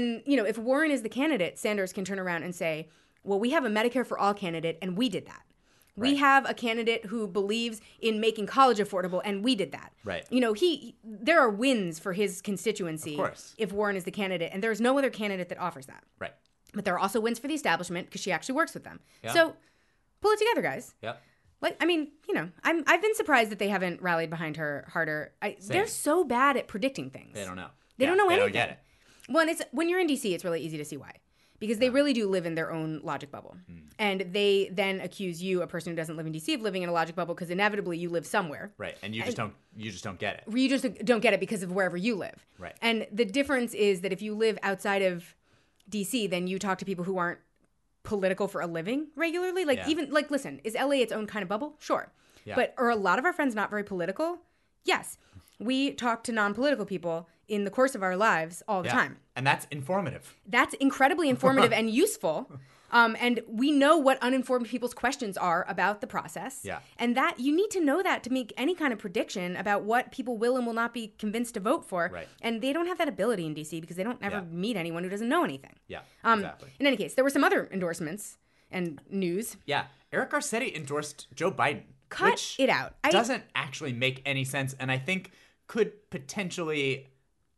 if Warren is the candidate, Sanders can turn around and say, well, we have a Medicare for all candidate and we did that. Right. We have a candidate who believes in making college affordable, and we did that. Right. You know, there are wins for his constituency if Warren is the candidate, and there's no other candidate that offers that. Right. But there are also wins for the establishment because she actually works with them. Yeah. So pull it together, guys. Yep. Like, I mean, you know, I've been surprised that they haven't rallied behind her harder. They're so bad at predicting things. They don't know. They don't know anything. They don't get it. Well, and when you're in D.C., it's really easy to see why. Because they really do live in their own logic bubble. And they then accuse you, a person who doesn't live in D.C., of living in a logic bubble because inevitably you live somewhere. Right. And you just don't get it. You just don't get it because of wherever you live. Right. And the difference is that if you live outside of D.C., then you talk to people who aren't political for a living regularly. Like even like, listen, is LA its own kind of bubble? Sure. Yeah. But are a lot of our friends not very political? Yes. We talk to non-political people in the course of our lives all the time. And that's informative. That's incredibly informative and useful. And we know what uninformed people's questions are about the process. Yeah. And that you need to know that to make any kind of prediction about what people will and will not be convinced to vote for. Right. And they don't have that ability in D.C. because they don't ever meet anyone who doesn't know anything. Yeah, exactly. In any case, there were some other endorsements and news. Yeah. Eric Garcetti endorsed Joe Biden. Cut it out. Doesn't actually make any sense, and I think could potentially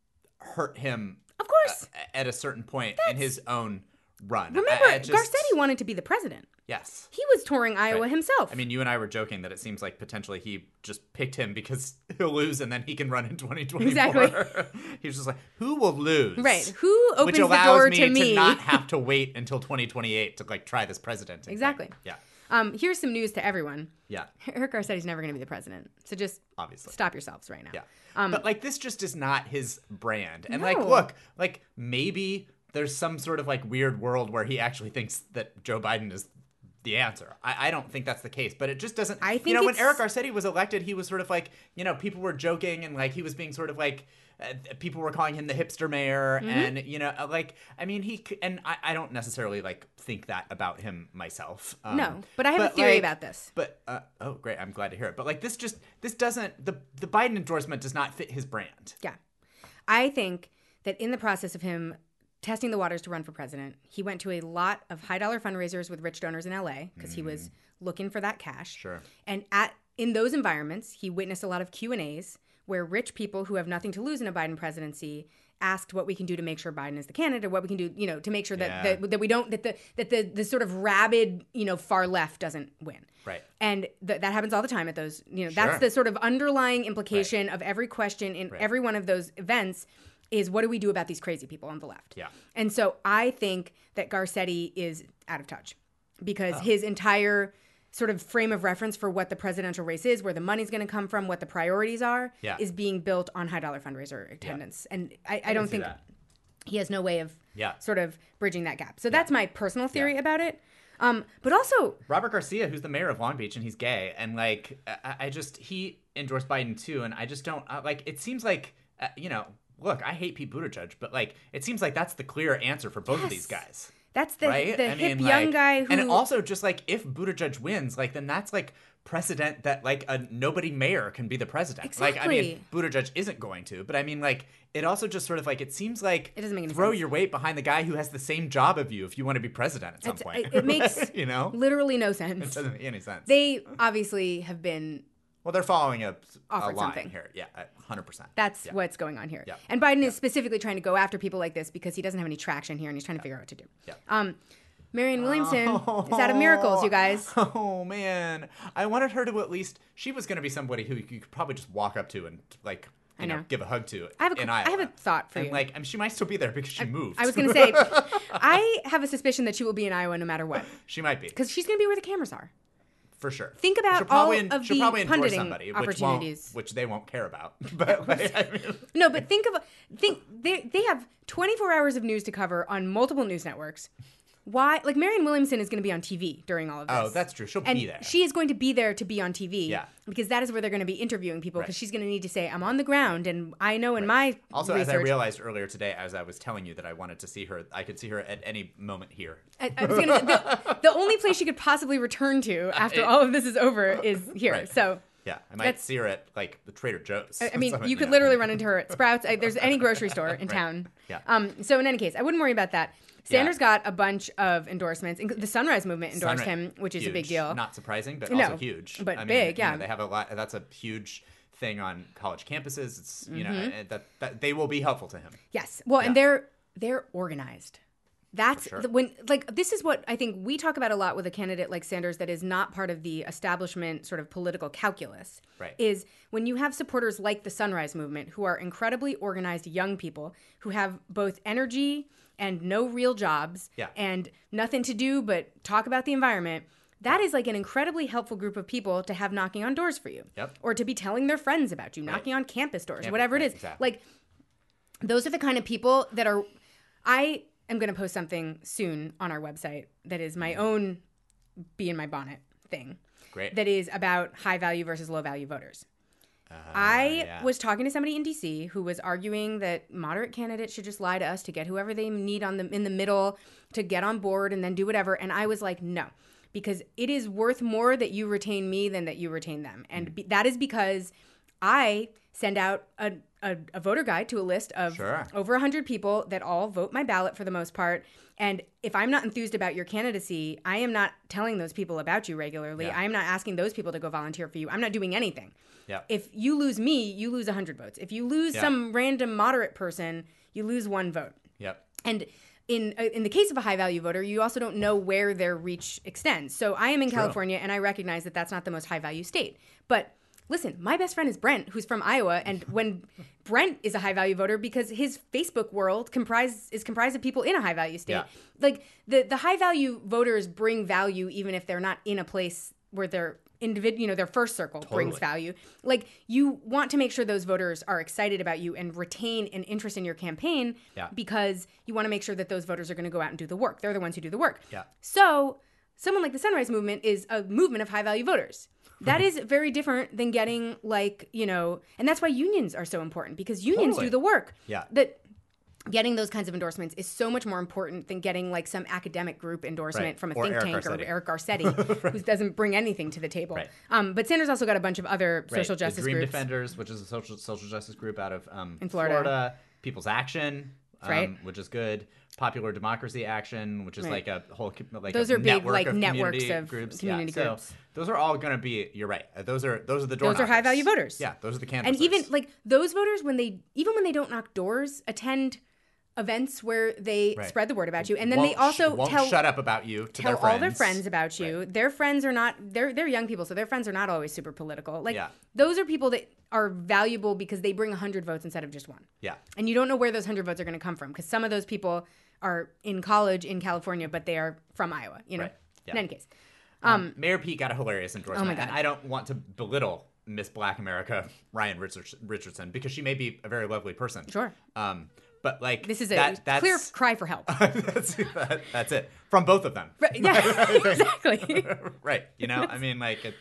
hurt him, of course, at a certain point in his own run. Remember, Garcetti wanted to be the president. Yes. He was touring Iowa himself. I mean, you and I were joking that it seems like potentially he just picked him because he'll lose and then he can run in 2024. Exactly. He was just like, who will lose? Right. Who opens the door to me? Which allows me to not have to wait until 2028 to like try this president. Exactly. Yeah. Here's some news to everyone. Yeah. Eric Garcetti's never going to be the president. So just obviously stop yourselves right now. Yeah. But like this just is not his brand. And like, look, like maybe there's some sort of like weird world where he actually thinks that Joe Biden is the answer. I don't think that's the case, but it just doesn't. I think when Eric Garcetti was elected, he was sort of like, people were joking and like he was being sort of like, people were calling him the hipster mayor, and I don't necessarily like think that about him myself. No, but I have a theory about this. But oh, great! I'm glad to hear it. But like this doesn't the Biden endorsement does not fit his brand. Yeah, I think that in the process of him testing the waters to run for president, he went to a lot of high-dollar fundraisers with rich donors in LA because he was looking for that cash. Sure. And in those environments, he witnessed a lot of Q&As where rich people who have nothing to lose in a Biden presidency asked what we can do to make sure Biden is the candidate, or what we can do, to make sure that we don't that the sort of rabid, far left doesn't win. Right. And that happens all the time at those. That's the sort of underlying implication of every question in every one of those events. Is what do we do about these crazy people on the left? Yeah. And so I think that Garcetti is out of touch because his entire sort of frame of reference for what the presidential race is, where the money's going to come from, what the priorities are, is being built on high-dollar fundraiser attendance. Yeah. And I don't think he has no way of sort of bridging that gap. So that's my personal theory about it. But also Robert Garcia, who's the mayor of Long Beach, and he's gay, and like he endorsed Biden too, and I just don't it seems like look, I hate Pete Buttigieg, but like it seems like that's the clear answer for both of these guys. That's the hip young guy who... And also just like if Buttigieg wins, like then that's like precedent that like a nobody mayor can be the president. Exactly. Like, I mean, Buttigieg isn't going to, but I mean like it also just sort of like it seems like it doesn't make any throw sense. Your weight behind the guy who has the same job of you if you want to be president at some point. It makes literally no sense. It doesn't make any sense. They obviously have been... Well, they're following a line something here. Yeah, 100%. That's what's going on here. Yeah. And Biden is specifically trying to go after people like this because he doesn't have any traction here and he's trying to figure out what to do. Yeah. Marianne Williamson is out of Miracles, you guys. Oh, man. I wanted her to at least... She was going to be somebody who you could probably just walk up to and, like, give a hug to in Iowa. I have a thought for you. And, like, she might still be there because she moved. I was going to say, I have a suspicion that she will be in Iowa no matter what. She might be. Because she's going to be where the cameras are. For sure. Think about all of the punditing somebody, opportunities. Which they won't care about. But No, but think they have 24 hours of news to cover on multiple news networks. Why? Like, Marianne Williamson is going to be on TV during all of this. Oh, that's true. She'll be there. She is going to be there to be on TV because that is where they're going to be interviewing people because she's going to need to say, I'm on the ground and I know in my Also, research, as I realized earlier today, as I was telling you that I wanted to see her, I could see her at any moment here. I was the only place she could possibly return to after all of this is over is here. Right. So... Yeah, I might see her at, like, the Trader Joe's. I mean, you could literally run into her at Sprouts. There's any grocery store in town. Yeah. So in any case, I wouldn't worry about that. Sanders got a bunch of endorsements. The Sunrise Movement endorsed him, which is a big deal. Not surprising, but also huge. But big, they have a lot. That's a huge thing on college campuses. It's that they will be helpful to him. Yes. Well, and they're organized. That's when, like, this is what I think we talk about a lot with a candidate like Sanders that is not part of the establishment sort of political calculus. Right. Is when you have supporters like the Sunrise Movement who are incredibly organized young people who have both energy and no real jobs and nothing to do but talk about the environment. That is like an incredibly helpful group of people to have knocking on doors for you. Yep. Or to be telling their friends about you, knocking on campus doors, whatever it is. Exactly. Like, those are the kind of people that are... I'm going to post something soon on our website that is my own bee in my bonnet thing. Great. That is about high value versus low value voters. I was talking to somebody in D.C. who was arguing that moderate candidates should just lie to us to get whoever they need in the middle to get on board and then do whatever. And I was like, no, because it is worth more that you retain me than that you retain them. And that is because I send out a voter guide to a list of over 100 people that all vote my ballot for the most part. And if I'm not enthused about your candidacy, I am not telling those people about you regularly. I am not asking those people to go volunteer for you. I'm not doing anything. Yeah. If you lose me, you lose 100 votes. If you lose some random moderate person, you lose 1 vote. Yep. And in the case of a high-value voter, you also don't know where their reach extends. So I am in California, and I recognize that that's not the most high-value state. But listen, my best friend is Brent, who's from Iowa, and when Brent is a high-value voter because his Facebook world is comprised of people in a high-value state. Yeah. Like, the high-value voters bring value even if they're not in a place where they're their first circle brings value. Like, you want to make sure those voters are excited about you and retain an interest in your campaign because you want to make sure that those voters are going to go out and do the work. They're the ones who do the work. Yeah. So someone like the Sunrise Movement is a movement of high-value voters. That is very different than getting and that's why unions are so important, because unions do the work. Yeah. That getting those kinds of endorsements is so much more important than getting like some academic group endorsement from a think tank or Eric Garcetti, who doesn't bring anything to the table. Right. But Sanders also got a bunch of other social justice the Dream groups. Defenders, which is a social justice group out of in Florida. People's Action, which is good. Popular Democracy Action, which is like a whole those a are big network of networks of groups. Community groups. So those are all going to be. You're right. Those are the door. Those are high value voters. Yeah, those are the canvassers. And even like those voters, when they don't knock doors, attend events where they spread the word about you, and then they also won't shut up about you to tell their friends. all their friends about you. Right. Their friends are not they're young people, so their friends are not always super political. Those are people that are valuable because they bring 100 votes instead of just one. Yeah. And you don't know where those 100 votes are going to come from, because some of those people are in college in California, but they are from Iowa. Right. Yeah. In any case, Mayor Pete got a hilarious endorsement. Oh my God. And I don't want to belittle Miss Black America Ryan Richardson, because she may be a very lovely person. Sure. But like this is a clear cry for help. that's it from both of them. Right, yeah, exactly. Right. I mean, like,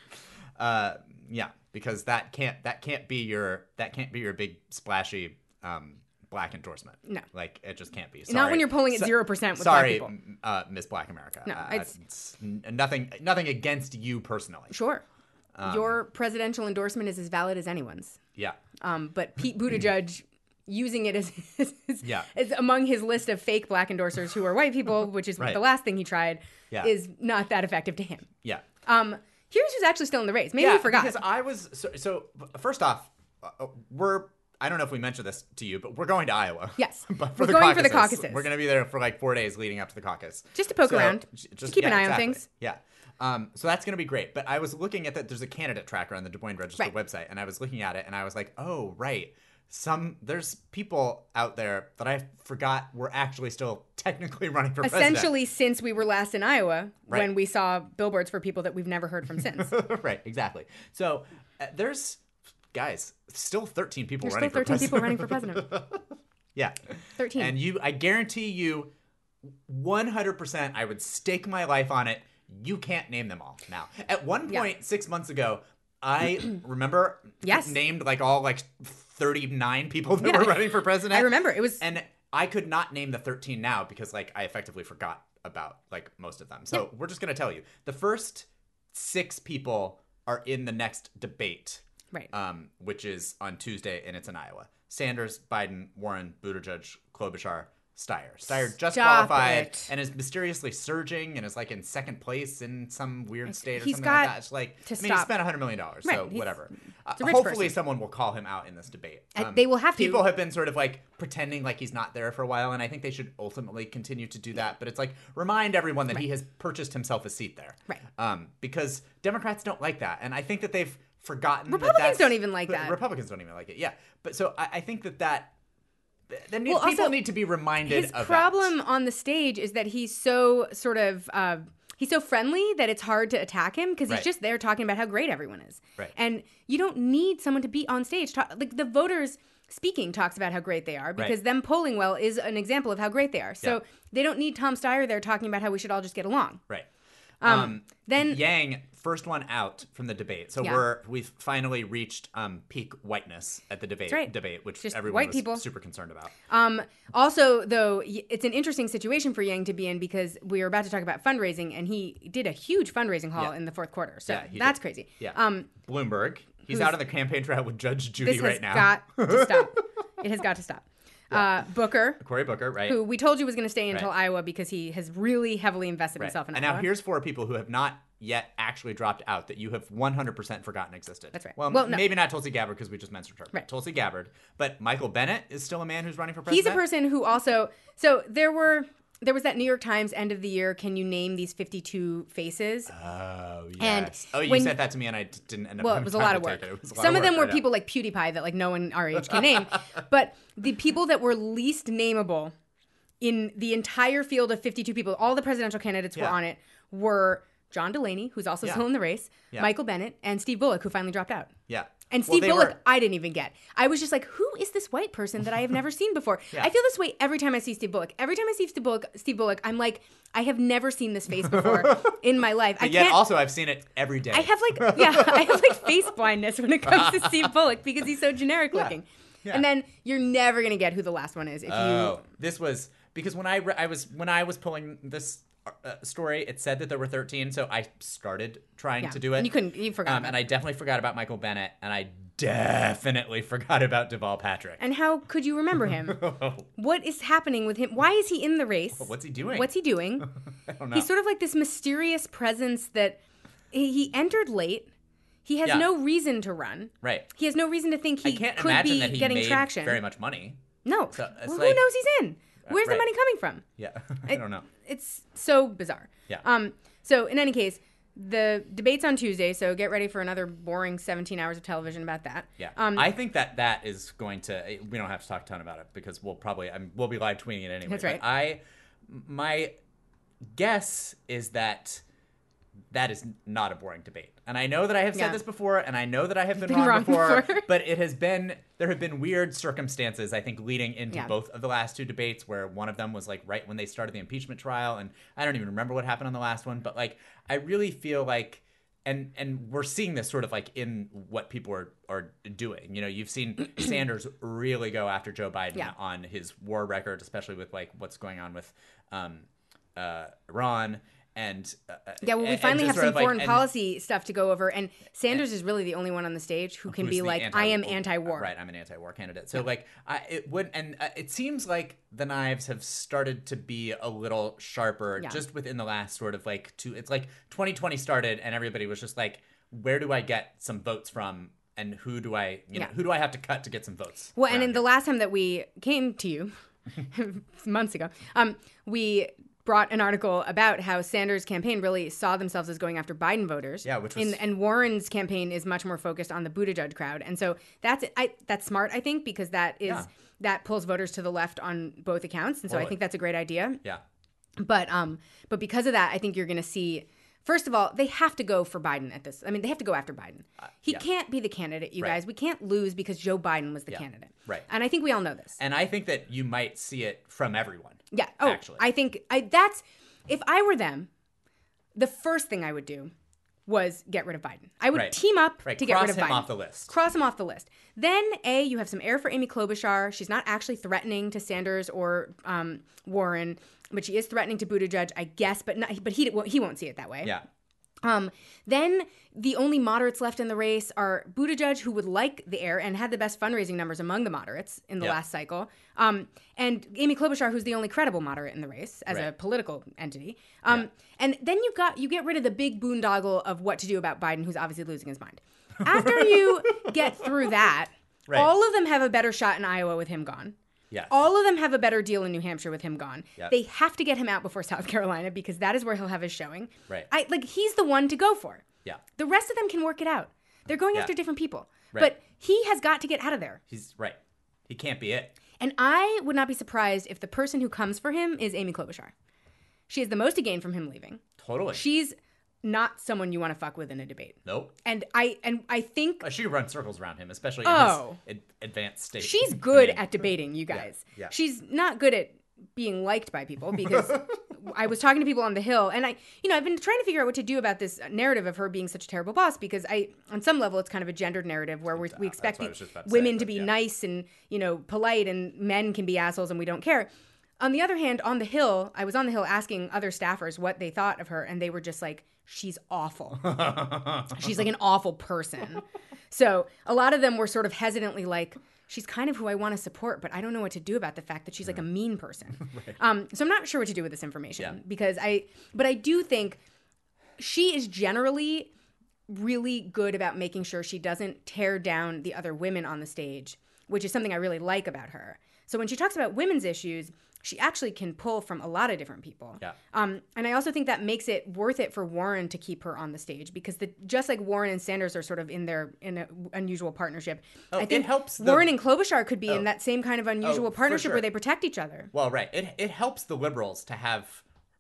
because that can't be your big splashy black endorsement. No, like it just can't be. Sorry. Not when you're polling at 0% with black people. Miss Black America. No, it's nothing against you personally. Sure. Your presidential endorsement is as valid as anyone's. Yeah. But Pete Buttigieg using it as among his list of fake black endorsers who are white people, which is the last thing he tried, is not that effective to him. Yeah. Here's who's actually still in the race. Maybe we forgot. Because I was so first off, I don't know if we mentioned this to you, but we're going to Iowa. Yes. But we're going for the caucuses. We're going to be there for like 4 days leading up to the caucus. Just to poke around. Just keep an eye on things. Yeah. So that's going to be great. But I was looking at that. There's a candidate tracker on the Des Moines Register website, and I was looking at it, and I was like, oh, right. There's people out there that I forgot were actually still technically running for president. Essentially, since we were last in Iowa, when we saw billboards for people that we've never heard from since. Right, exactly. So there's, guys, still 13 people running for president. Still 13 people running for president. Yeah. 13. And I guarantee you 100% I would stake my life on it. You can't name them all now. At one point 6 months ago, I remember named all 39 people that were running for president. I remember. It was, and I could not name the 13 now because I effectively forgot about most of them. So we're just going to tell you. The first 6 people are in the next debate. Right. Which is on Tuesday, and it's in Iowa. Sanders, Biden, Warren, Buttigieg, Klobuchar, Steyer. Steyer just qualified and is mysteriously surging and is in second place in some weird state or something like that. It's he spent $100 million, so whatever. Hopefully someone will call him out in this debate. They will have to. People have been sort of pretending like he's not there for a while, and I think they should ultimately continue to do that. But it's remind everyone that he has purchased himself a seat there. Right. Because Democrats don't like that, and I think that they've forgotten Republicans don't even like that. Republicans don't even like it. Yeah. But so I think that people need to be reminded of that. His problem on the stage is that he's so sort of he's so friendly that it's hard to attack him because he's just there talking about how great everyone is. Right. And you don't need someone to be on stage. The voters speaking talks about how great they are because them polling well is an example of how great they are. So they don't need Tom Steyer there talking about how we should all just get along. Right. Then Yang, first one out from the debate. So we've finally reached peak whiteness at the debate, which just everyone was super concerned about. Also, though, it's an interesting situation for Yang to be in because we are about to talk about fundraising, and he did a huge fundraising haul in the fourth quarter. So that's crazy. Yeah. Bloomberg, he's out on the campaign trail with Judge Judy right now. This has got to stop. It has got to stop. Cory Booker, right? Who we told you was going to stay until Iowa because he has really heavily invested himself in Iowa. And now here's 4 people who have not yet actually dropped out that you have 100% forgotten existed. That's right. Well, maybe not Tulsi Gabbard because we just mentioned her. Right. Tulsi Gabbard. But Michael Bennet is still a man who's running for president. He's a person who also... So there was that New York Times end of the year, can you name these 52 faces? Oh, yes. And you sent that to me and I didn't end up... Well, it was a lot of work. Some of them were people like PewDiePie that no one our age can name. But the people that were least nameable in the entire field of 52 people, all the presidential candidates were on it, were John Delaney, who's also Yeah. still in the race, Yeah. Michael Bennett, and Steve Bullock, who finally dropped out. Yeah. And Well, Steve they Bullock, were- I didn't even get. I was just like, who is this white person that I have never seen before? Yeah. I feel this way every time I see Steve Bullock. Every time I see Steve Bullock, I'm like, I have never seen this face before in my life. But yet also I've seen it every day. I have like face blindness when it comes to Steve Bullock because he's so generic looking. Yeah. And then you're never gonna get who the last one is if you. This was because when I was pulling this story, it said that there were 13, so I started trying to do it. And you forgot. And I definitely forgot about Michael Bennett, and I definitely forgot about Deval Patrick. And how could you remember him? What is happening with him? Why is he in the race? What's he doing? I don't know. He's sort of like this mysterious presence that he entered late. He has Yeah. no reason to run. Right. He has no reason to think he I can't could imagine be that he getting made traction. very much money. No. So it's well, like- who knows he's in? Where's the right. money coming from? Yeah, I don't know. It's so bizarre. Yeah. So in any case, the debate's on Tuesday, so get ready for another boring 17 hours of television about that. Yeah. I think that is going to. We don't have to talk a ton about it because we'll be live tweeting it anyway. That's right. But my guess is that is not a boring debate. And I know that I have said this before, and I know that I have been wrong before, but there have been weird circumstances, I think, leading into both of the last two debates where one of them was like right when they started the impeachment trial, and I don't even remember what happened on the last one, but like I really feel like and we're seeing this sort of like in what people are doing. You know, you've seen Sanders really go after Joe Biden on his war record, especially with like what's going on with Iran. And we finally have some foreign policy stuff to go over, and Sanders is really the only one on the stage who can be like, "I am anti-war." Right, I'm an anti-war candidate. So it seems like the knives have started to be a little sharper just within the last sort of like two. It's like 2020 started, and everybody was just like, "Where do I get some votes from?" And who do I have to cut to get some votes? Well, and in the last time that we came to you, months ago, we brought an article about how Sanders' campaign really saw themselves as going after Biden voters. Yeah, which was... and Warren's campaign is much more focused on the Buttigieg crowd, and so that's smart, I think, because that pulls voters to the left on both accounts, and so I think that's a great idea. Yeah, but because of that, I think you're going to see. First of all, they have to go for Biden at this. I mean, they have to go after Biden. He can't be the candidate, you guys. We can't lose because Joe Biden was the candidate. Right. And I think we all know this. And I think that you might see it from everyone. Yeah. Oh, actually. I think if I were them, the first thing I would do was get rid of Biden. I would team up to get rid of Biden. Cross him off the list. Cross him off the list. Then, you have some air for Amy Klobuchar. She's not actually threatening to Sanders or Warren, but she is threatening to Buttigieg, I guess. But he won't see it that way. Yeah. Then the only moderates left in the race are Buttigieg, who would like the air and had the best fundraising numbers among the moderates in the last cycle, and Amy Klobuchar, who's the only credible moderate in the race as a political entity. And then you get rid of the big boondoggle of what to do about Biden, who's obviously losing his mind. After you get through that, all of them have a better shot in Iowa with him gone. Yes. All of them have a better deal in New Hampshire with him gone. Yep. They have to get him out before South Carolina because that is where he'll have his showing. Right. He's the one to go for. Yeah. The rest of them can work it out. They're going after different people. Right. But he has got to get out of there. He's right. He can't be it. And I would not be surprised if the person who comes for him is Amy Klobuchar. She has the most to gain from him leaving. Totally. She's not someone you want to fuck with in a debate. Nope. And I think she runs circles around him, especially in his advanced state. She's good at debating, you guys. Yeah. She's not good at being liked by people because I was talking to people on the Hill and I've been trying to figure out what to do about this narrative of her being such a terrible boss because on some level it's kind of a gendered narrative where we expect women to be nice and, polite and men can be assholes and we don't care. On the other hand, on the Hill, I was on the Hill asking other staffers what they thought of her and they were just like, she's awful. She's like an awful person. So a lot of them were sort of hesitantly like, she's kind of who I want to support, but I don't know what to do about the fact that she's like a mean person. Right. So I'm not sure what to do with this information because I do think she is generally really good about making sure she doesn't tear down the other women on the stage, which is something I really like about her. So when she talks about women's issues, she actually can pull from a lot of different people. Yeah. And I also think that makes it worth it for Warren to keep her on the stage because just like Warren and Sanders are sort of in an unusual partnership. I think it helps Warren and Klobuchar could be in that same kind of unusual partnership where they protect each other. Well, right. It helps the liberals to have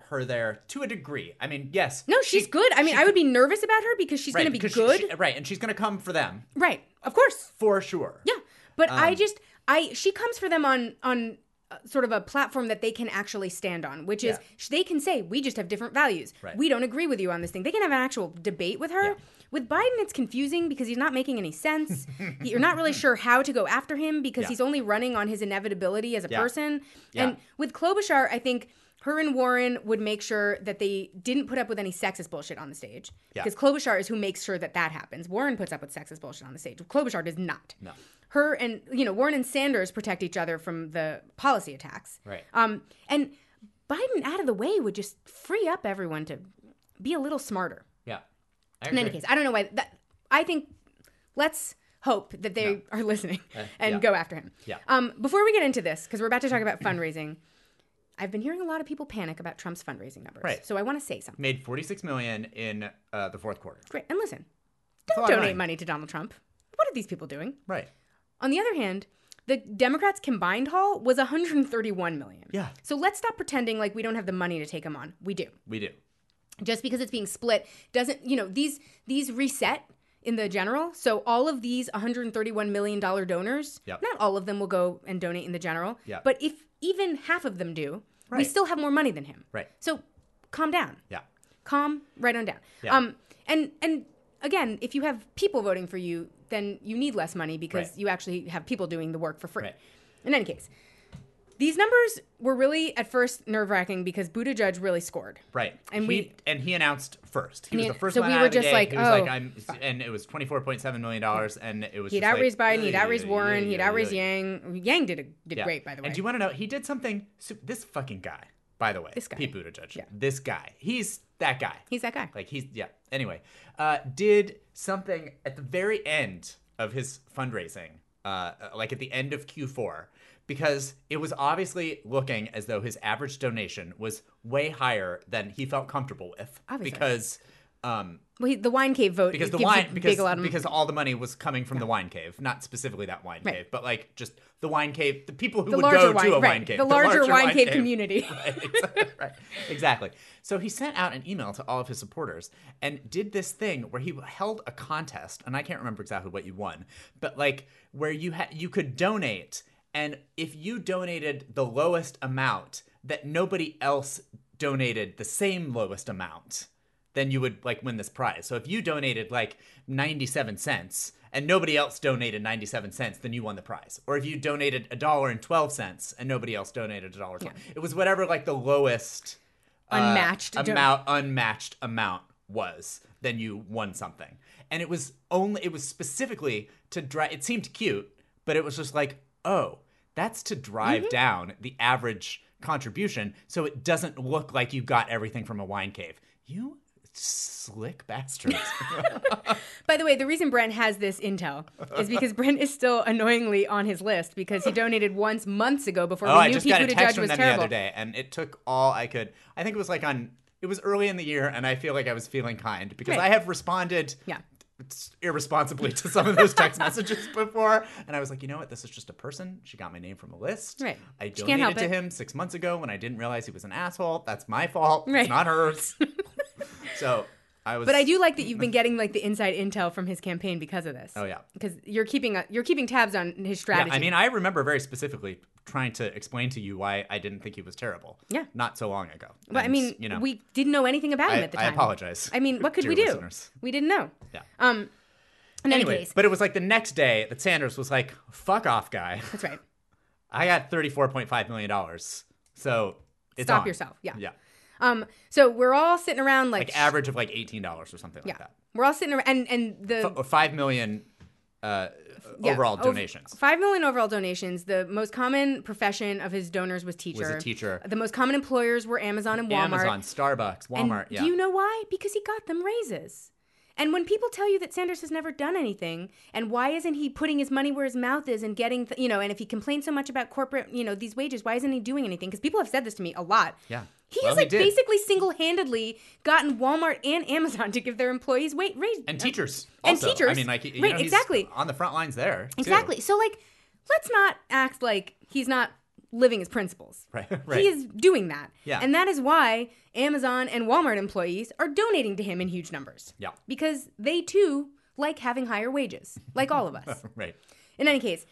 her there to a degree. I mean, yes. No, she's good. I mean, I would be nervous about her because she's going to be good. Right, and she's going to come for them. Right, of course. For sure. Yeah, but she comes for them on sort of a platform that they can actually stand on, which is they can say, we just have different values. Right. We don't agree with you on this thing. They can have an actual debate with her. Yeah. With Biden, it's confusing because he's not making any sense. You're not really sure how to go after him because he's only running on his inevitability as a person. Yeah. And with Klobuchar, I think her and Warren would make sure that they didn't put up with any sexist bullshit on the stage. Yeah. Because Klobuchar is who makes sure that happens. Warren puts up with sexist bullshit on the stage. Klobuchar does not. No. Her and, Warren and Sanders protect each other from the policy attacks. Right. And Biden out of the way would just free up everyone to be a little smarter. Yeah. In any case, I don't know why. I think let's hope that they are listening and go after him. Yeah. Before we get into this, because we're about to talk about fundraising, I've been hearing a lot of people panic about Trump's fundraising numbers. Right. So I want to say something. Made $46 million in the fourth quarter. Great. And listen, don't donate money to Donald Trump. What are these people doing? Right. On the other hand, the Democrats' combined haul was $131 million. Yeah. So let's stop pretending like we don't have the money to take them on. We do. We do. Just because it's being split doesn't, these reset in the general. So all of these $131 million donors, not all of them will go and donate in the general. Yep. But if even half of them do, we still have more money than him. Right. So calm down. Yeah. Calm right on down. Yeah. And again, if you have people voting for you, then you need less money because you actually have people doing the work for free. Right. In any case, these numbers were really at first nerve-wracking because Buttigieg really scored. Right. And he announced first. He was the first so one we out were of the just gate. like, He was and it was $24.7 million, and it was he'd outraised Biden, he'd outraised Warren, he'd outraised Yang. Yang did great, by the way. And do you want to know, he did something, this fucking guy, by the way. This guy. Pete Buttigieg. Yeah. This guy. He's that guy. He's that guy. Anyway, did something at the very end of his fundraising, like at the end of Q4, because it was obviously looking as though his average donation was way higher than he felt comfortable with. Obviously. Because the wine cave vote because all the money was coming from the wine cave, not specifically that wine cave, but like just the wine cave, the people who would go to a wine cave, the larger wine cave community. Right, exactly. So he sent out an email to all of his supporters and did this thing where he held a contest, and I can't remember exactly what you won, but like where you could donate. And if you donated the lowest amount that nobody else donated the same lowest amount, then you would like win this prize. So if you donated like 97 cents and nobody else donated 97 cents, then you won the prize. Or if you donated $1.12 and nobody else donated $1.12, it was whatever like the lowest unmatched amount was, then you won something. And it was specifically to drive. It seemed cute, but it was just like, oh, that's to drive down the average contribution so it doesn't look like you got everything from a wine cave. You slick bastards. By the way, the reason Brent has this intel is because Brent is still annoyingly on his list because he donated once months ago before we knew Pete Buttigieg was terrible. The other day, and it took all I could. I think it was like it was early in the year, and I feel like I was feeling kind because I have responded irresponsibly to some of those text messages before, and I was like, you know what, this is just a person. She got my name from a list. Right. I donated to him 6 months ago when I didn't realize he was an asshole. That's my fault. Right. It's not hers. So But I do like that you've been getting like the inside intel from his campaign because of this. Oh yeah. Because you're keeping tabs on his strategy. Yeah, I mean, I remember very specifically trying to explain to you why I didn't think he was terrible. Yeah. Not so long ago. But I mean, we didn't know anything about him at the time. I apologize. I mean, what could we do? Listeners. We didn't know. Yeah. In any case. But it was like the next day that Sanders was like, fuck off, guy. That's right. I got $34.5 million. So it's Stop on. yourself. Yeah. Yeah. So we're all sitting around like average of like $18 or something like that. We're all sitting around and the 5 million overall donations. 5 million overall donations. The most common profession of his donors was teacher. Was a teacher. The most common employers were Amazon and Walmart. Amazon, Starbucks, Walmart. And do you know why? Because he got them raises. And when people tell you that Sanders has never done anything, and why isn't he putting his money where his mouth is and getting, and if he complains so much about corporate, these wages, why isn't he doing anything? Because people have said this to me a lot. Yeah. He has basically single-handedly gotten Walmart and Amazon to give their employees raises. And teachers. Also. And teachers. I mean, like, exactly. He's on the front lines there. Exactly. Too. So, like, let's not act like he's not living his principles. Right. He is doing that. Yeah. And that is why Amazon and Walmart employees are donating to him in huge numbers. Yeah. Because they too like having higher wages, like all of us. Right. In any case,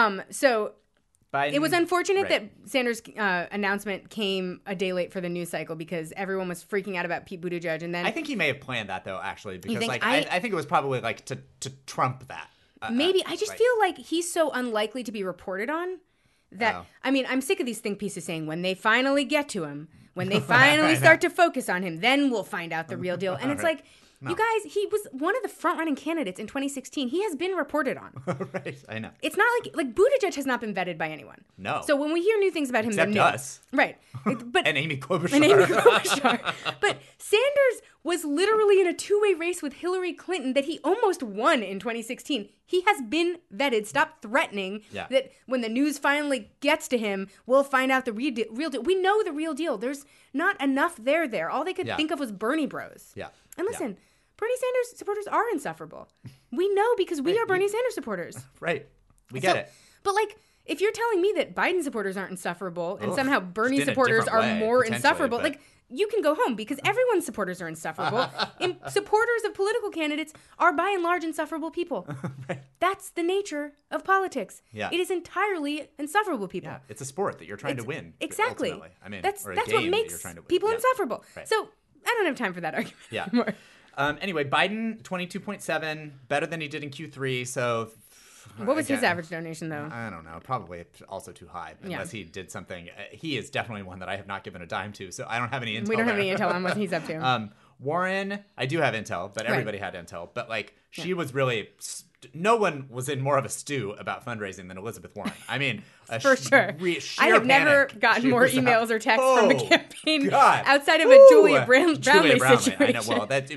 so Biden, it was unfortunate that Sanders' announcement came a day late for the news cycle because everyone was freaking out about Pete Buttigieg, and then I think he may have planned that though, actually, because think? like I think it was probably like to trump that. Maybe I just feel like he's so unlikely to be reported on that I mean, I'm sick of these think pieces saying when they finally get to him, when they finally start to focus on him, then we'll find out the real deal. And it's like, you guys, he was one of the front-running candidates in 2016. He has been reported on. Right, I know. It's not like Buttigieg has not been vetted by anyone. No. So when we hear new things about him, except they're new. us, right? But and Amy Klobuchar. But Sanders was literally in a two-way race with Hillary Clinton that he almost won in 2016. He has been vetted. Stop threatening that when the news finally gets to him, we'll find out the real deal. We know the real deal. There's not enough there. All they could think of was Bernie bros. Yeah. And listen, Bernie Sanders supporters are insufferable. We know because we are Bernie Sanders supporters. Right. We get it. But like, if you're telling me that Biden supporters aren't insufferable and somehow Bernie in a supporters different are way, more potentially, insufferable, but- like, you can go home because everyone's supporters are insufferable. And supporters of political candidates are by and large insufferable people. Right. That's the nature of politics. Yeah. It is entirely insufferable people. Yeah, it's a sport that you're trying to win. Exactly. Ultimately. I mean, that's or a what game that makes you're trying to win. people Yeah. insufferable. Right. So I don't have time for that argument Yeah. anymore. Anyway, Biden 22.7, better than he did in Q3. So What was his average donation, though? I don't know. Probably also too high, unless he did something. He is definitely one that I have not given a dime to, so I don't have any intel. We don't have any intel on what he's up to. Warren, I do have intel, but everybody had intel. But like, she was really. No one was in more of a stew about fundraising than Elizabeth Warren. I mean, for sure. I have never gotten more emails or texts from the campaign outside of a Julia Brownley situation. I know. Well, that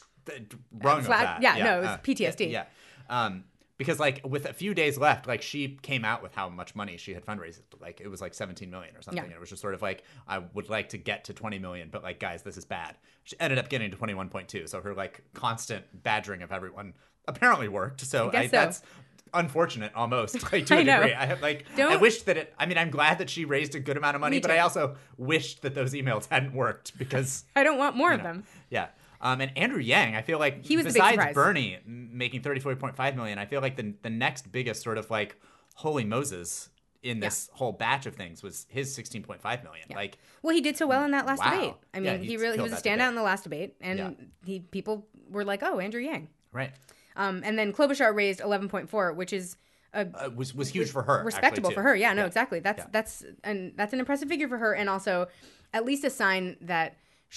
wrong flat. That. Yeah, no, it was PTSD. Yeah. Because like with a few days left, like she came out with how much money she had fundraised. Like it was like 17 million or something. Yeah. And it was just sort of like, I would like to get to 20 million, but like, guys, this is bad. She ended up getting to 21.2. So her like constant badgering of everyone apparently worked. So, that's unfortunate almost, like, to a degree. I have like, I wish that it, I mean, I'm glad that she raised a good amount of money, but I also wished that those emails hadn't worked because I don't want more of them. Yeah. And Andrew Yang, I feel like, he was besides Bernie making 34.5 million, I feel like the next biggest sort of like holy Moses in this whole batch of things was his 16.5 million. Yeah. Like, well, he did so well in that last debate. I mean, he was a standout in the last debate, and people were like, "Oh, Andrew Yang." Right. And then Klobuchar raised 11.4, which is was huge for her. Respectable for her. Yeah, no, exactly. That's an impressive figure for her, and also at least a sign that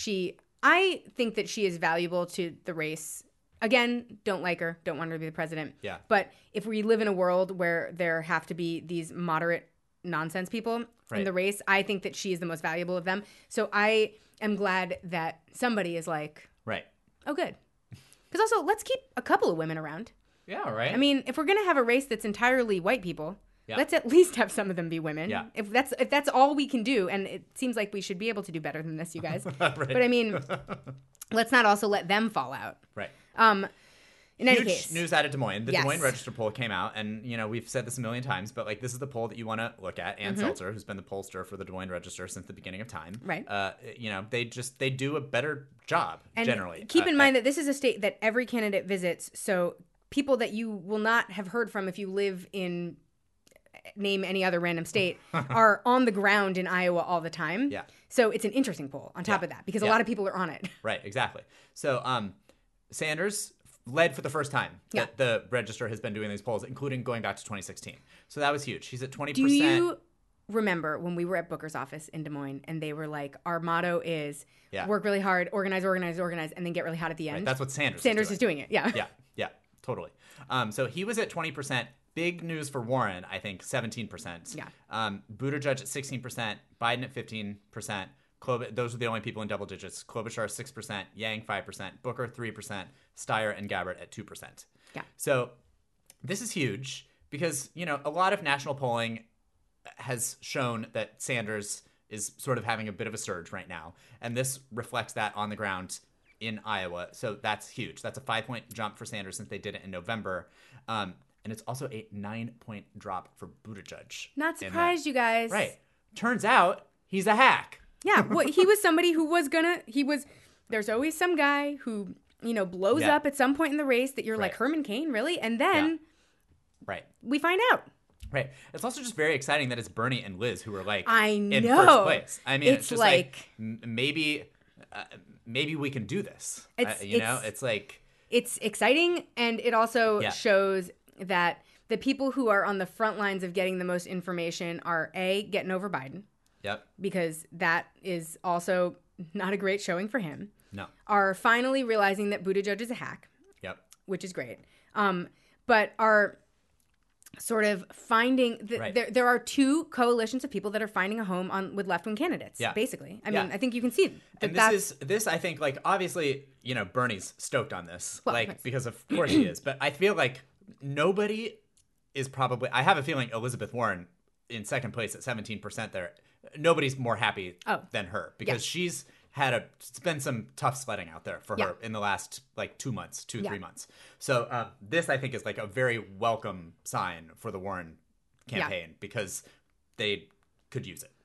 I think that she is valuable to the race. Again, don't like her, don't want her to be the president. Yeah. But if we live in a world where there have to be these moderate nonsense people in the race, I think that she is the most valuable of them. So I am glad that somebody is like, oh, good. Because also, let's keep a couple of women around. Yeah, right. I mean, if we're going to have a race that's entirely white people, let's at least have some of them be women. Yeah. If that's all we can do, and it seems like we should be able to do better than this, you guys. But I mean, let's not also let them fall out. Right. In any case, huge news out of Des Moines. The Des Moines Register poll came out, and we've said this a million times, but like this is the poll that you want to look at. Ann Seltzer, who's been the pollster for the Des Moines Register since the beginning of time, right? They do a better job generally. Keep in mind that this is a state that every candidate visits, so people that you will not have heard from if you live in name any other random state are on the ground in Iowa all the time. Yeah. So it's an interesting poll on top of that because a lot of people are on it. Right. Exactly. So Sanders led for the first time that the Register has been doing these polls, including going back to 2016. So that was huge. She's at 20%. Do you remember when we were at Booker's office in Des Moines and they were like, our motto is work really hard, organize, and then get really hot at the end? Right. That's what Sanders is doing it. Yeah. Yeah. Totally. So he was at 20%. Big news for Warren, I think, 17%. Yeah. Buttigieg at 16%, Biden at 15%. Those are the only people in double digits. Klobuchar 6%, Yang 5%, Booker 3%, Steyer and Gabbard at 2%. Yeah. So this is huge because, a lot of national polling has shown that Sanders is sort of having a bit of a surge right now. And this reflects that on the ground in Iowa. So that's huge. That's a 5-point jump for Sanders since they did it in November. And it's also a 9-point drop for Buttigieg. Not surprised, you guys. Right. turns out he's a hack. Yeah, well, he was somebody who was there's always some guy who, blows up at some point in the race that you're like, Herman Cain, really? And then we find out. Right. It's also just very exciting that it's Bernie and Liz who are like in first place. I mean, it's just like maybe we can do this. It's like it's exciting, and it also shows that the people who are on the front lines of getting the most information are getting over Biden. Yep. Because that is also not a great showing for him. No. Are finally realizing that Buttigieg is a hack. Yep. Which is great. But are sort of finding there are two coalitions of people that are finding a home with left-wing candidates, basically. I mean, I think you can see that. And this I think, like, obviously, Bernie's stoked on this, because of course he is. But I feel like nobody is probably, I have a feeling Elizabeth Warren in second place at 17% there. Nobody's more happy than her, because she's it's been some tough sledding out there for her in the last 2 months, 3 months. So this, I think, is like a very welcome sign for the Warren campaign, because they could use it.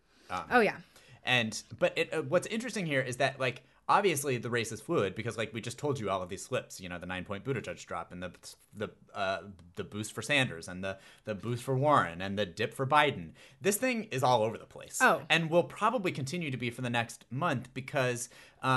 But what's interesting here is that, like, obviously the race is fluid, because, like, we just told you all of these slips, the 9-point Buttigieg drop, and the boost for Sanders, and the boost for Warren, and the dip for Biden. This thing is all over the place. And will probably continue to be for the next month, because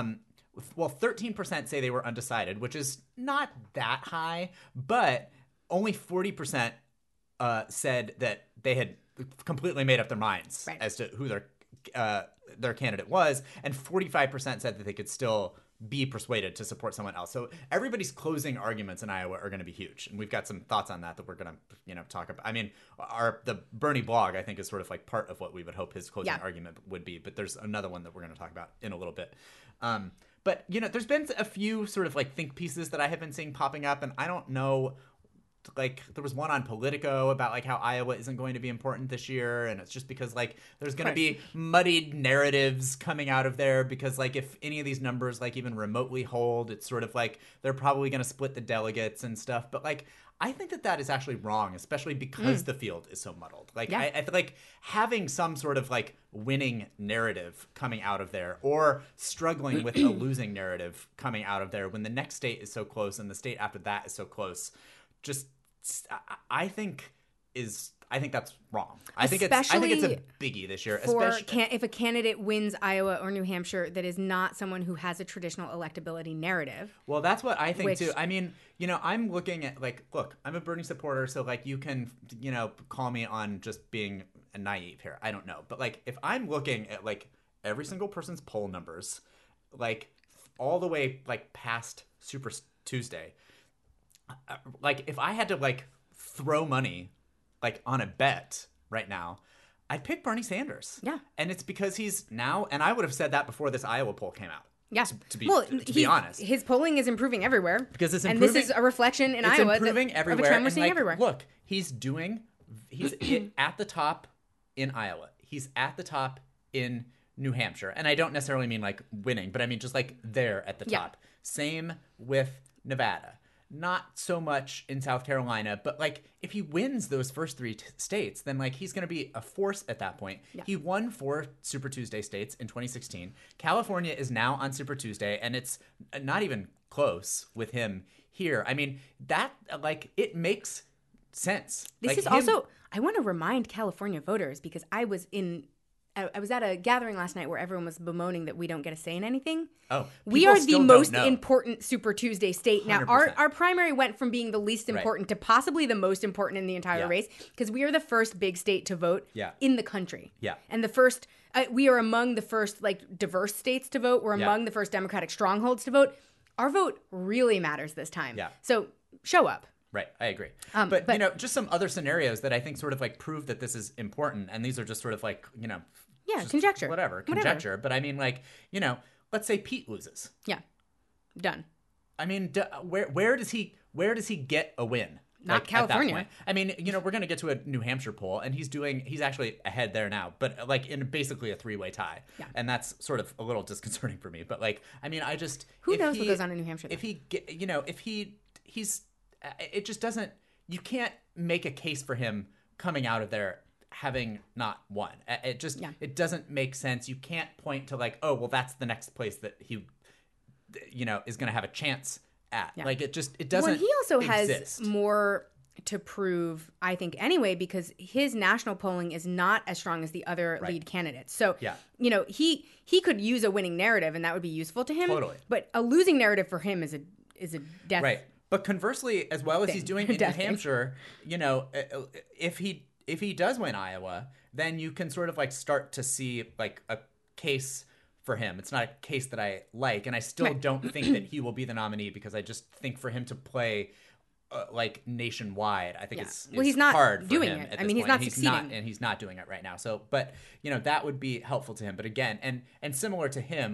13% say they were undecided, which is not that high, but only 40% said that they had completely made up their minds as to who their candidate was, and 45% said that they could still be persuaded to support someone else. So everybody's closing arguments in Iowa are going to be huge, and we've got some thoughts on that we're going to talk about. I mean, the Bernie blog, I think, is sort of like part of what we would hope his closing argument would be, but there's another one that we're going to talk about in a little bit. But there's been a few sort of like think pieces that I have been seeing popping up, and I don't know. Like, there was one on Politico about, like, how Iowa isn't going to be important this year, and it's just because, like, there's going to be muddied narratives coming out of there, because, like, if any of these numbers, like, even remotely hold, it's sort of like they're probably going to split the delegates and stuff. But, like, I think that is actually wrong, especially because the field is so muddled. Like, I feel like having some sort of, like, winning narrative coming out of there, or struggling with a losing narrative coming out of there when the next state is so close and the state after that is so close, I think that's wrong. I think it's a biggie this year. If a candidate wins Iowa or New Hampshire that is not someone who has a traditional electability narrative. Well, that's what I think too. I mean, I'm looking at, like, look, I'm a Bernie supporter, so, like, you can, call me on just being naive here. I don't know. But, like, if I'm looking at, like, every single person's poll numbers, like, all the way, like, past Super Tuesday, like, if I had to, like, throw money, like, on a bet right now, I'd pick Bernie Sanders. Yeah. And it's because he's now, and I would have said that before this Iowa poll came out. Yeah. To be honest. His polling is improving everywhere. Because it's improving. And this is a reflection in Iowa improving everywhere. Of a trend we're seeing like, everywhere. Look, he's at the top in Iowa. He's at the top in New Hampshire. And I don't necessarily mean, like, winning, but I mean just, like, there at the top. Same with Nevada. Not so much in South Carolina, but, like, if he wins those first three states, then, like, he's going to be a force at that point. Yeah. He won 4 Super Tuesday states in 2016. California is now on Super Tuesday, and it's not even close with him here. I mean, that, like, it makes sense. This is also, I want to remind California voters, because I was at a gathering last night where everyone was bemoaning that we don't get a say in anything. Oh, we are the most important Super Tuesday state. 100%. Now, our primary went from being the least important to possibly the most important in the entire race, because we are the first big state to vote in the country. Yeah. And the first, we are among the first, like, diverse states to vote. We're among the first Democratic strongholds to vote. Our vote really matters this time. Yeah. So show up. Right, I agree. But just some other scenarios that I think sort of, like, prove that this is important, and these are just sort of, like, conjecture. Conjecture. But I mean, like, let's say Pete loses. Yeah, done. I mean, where does he get a win? Not California. I mean, we're going to get to a New Hampshire poll, and he's actually ahead there now, but, like, in basically a 3-way tie. Yeah. And that's sort of a little disconcerting for me. But, like, I mean, who knows what goes on in New Hampshire? If it just doesn't, you can't make a case for him coming out of there having not won. It just it doesn't make sense. You can't point to like, oh, well, that's the next place that he, is going to have a chance at. Yeah. Like it doesn't. Well, he also exist. has more to prove, I think, anyway, because his national polling is not as strong as the other lead candidates. So, he could use a winning narrative, and that would be useful to him. Totally. But a losing narrative for him is a death. Right. But conversely, as well as he's doing in New Hampshire, if he does win Iowa, then you can sort of like start to see like a case for him. It's not a case that I like, and I still don't think that he will be the nominee because I just think for him to play like nationwide, I think it's he's not hard for doing him it. At this he's point. not succeeding, and he's not doing it right now. So, but that would be helpful to him. But again, and similar to him,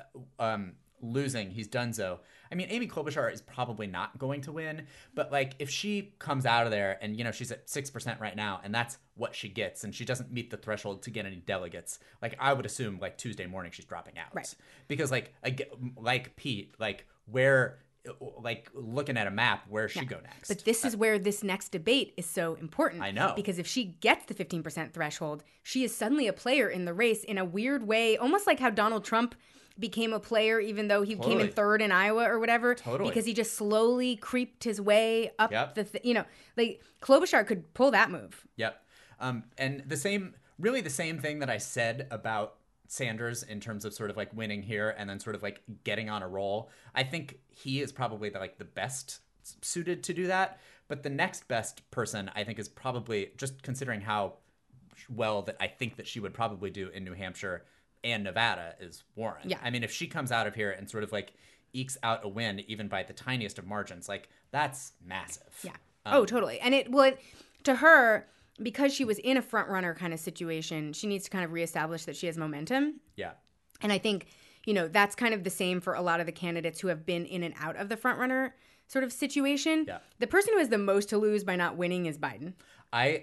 losing, he's donezo. I mean, Amy Klobuchar is probably not going to win, but like if she comes out of there and she's at 6% right now, and that's what she gets, and she doesn't meet the threshold to get any delegates, like I would assume like Tuesday morning she's dropping out, right? Because like Pete, like where. Like looking at a map, where she go next? But this is where this next debate is so important. I know. Because if she gets the 15% threshold, she is suddenly a player in the race in a weird way, almost like how Donald Trump became a player even though he came in third in Iowa or whatever. Totally. Because he just slowly creeped his way up like Klobuchar could pull that move. Yep. And the same thing that I said about Sanders in terms of sort of like winning here and then sort of like getting on a roll. I think he is probably the best suited to do that. But the next best person I think is probably, just considering how well that I think that she would probably do in New Hampshire and Nevada, is Warren. Yeah. I mean, if she comes out of here and sort of like ekes out a win even by the tiniest of margins, like that's massive. Yeah. Totally. And to her, because she was in a front runner kind of situation, she needs to kind of reestablish that she has momentum. Yeah. And I think, that's kind of the same for a lot of the candidates who have been in and out of the front runner sort of situation. Yeah. The person who has the most to lose by not winning is Biden. I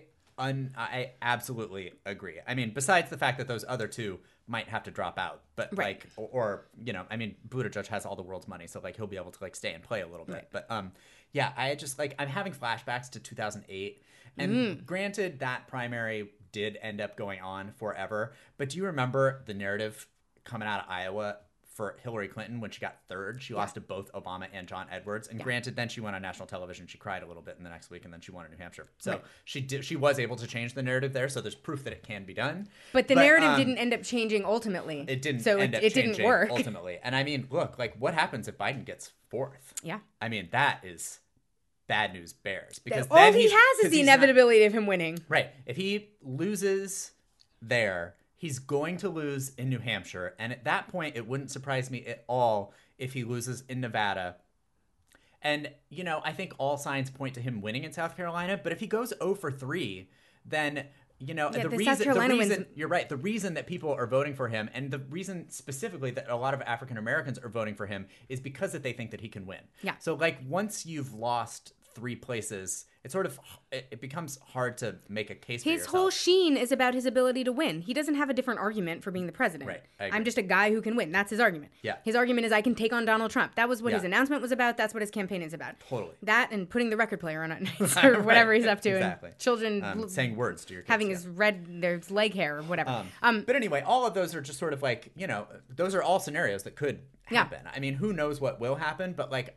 absolutely agree. I mean, besides the fact that those other two might have to drop out, but like, or I mean, Buttigieg has all the world's money, so like he'll be able to like stay and play a little bit. Right. But I just like, I'm having flashbacks to 2008. And granted, that primary did end up going on forever. But do you remember the narrative coming out of Iowa for Hillary Clinton when she got third? She lost to both Obama and John Edwards. And granted, then she went on national television. She cried a little bit in the next week, and then she won in New Hampshire. So she was able to change the narrative there. So there's proof that it can be done. But the narrative didn't end up changing ultimately. It didn't. So end up it didn't work ultimately. And I mean, look, like what happens if Biden gets fourth? Yeah. I mean, that is bad news bears, because all he has is the inevitability of him winning. Right. If he loses there, he's going to lose in New Hampshire. And at that point, it wouldn't surprise me at all if he loses in Nevada. And, I think all signs point to him winning in South Carolina. But if he goes 0 for 3, then, the reason you're right, the reason that people are voting for him, and the reason specifically that a lot of African Americans are voting for him, is because that they think that he can win. Yeah. So like once you've lost 3 places, it becomes hard to make a case for yourself. His whole sheen is about his ability to win. He doesn't have a different argument for being the president. Right. I'm just a guy who can win. That's his argument. Yeah. His argument is I can take on Donald Trump. That was what his announcement was about. That's what his campaign is about. Totally. That and putting the record player on it or whatever he's up to. Exactly. And children saying words to your kids. Having their leg hair or whatever. But anyway, all of those are just sort of like, those are all scenarios that could happen. Yeah. I mean, who knows what will happen, but like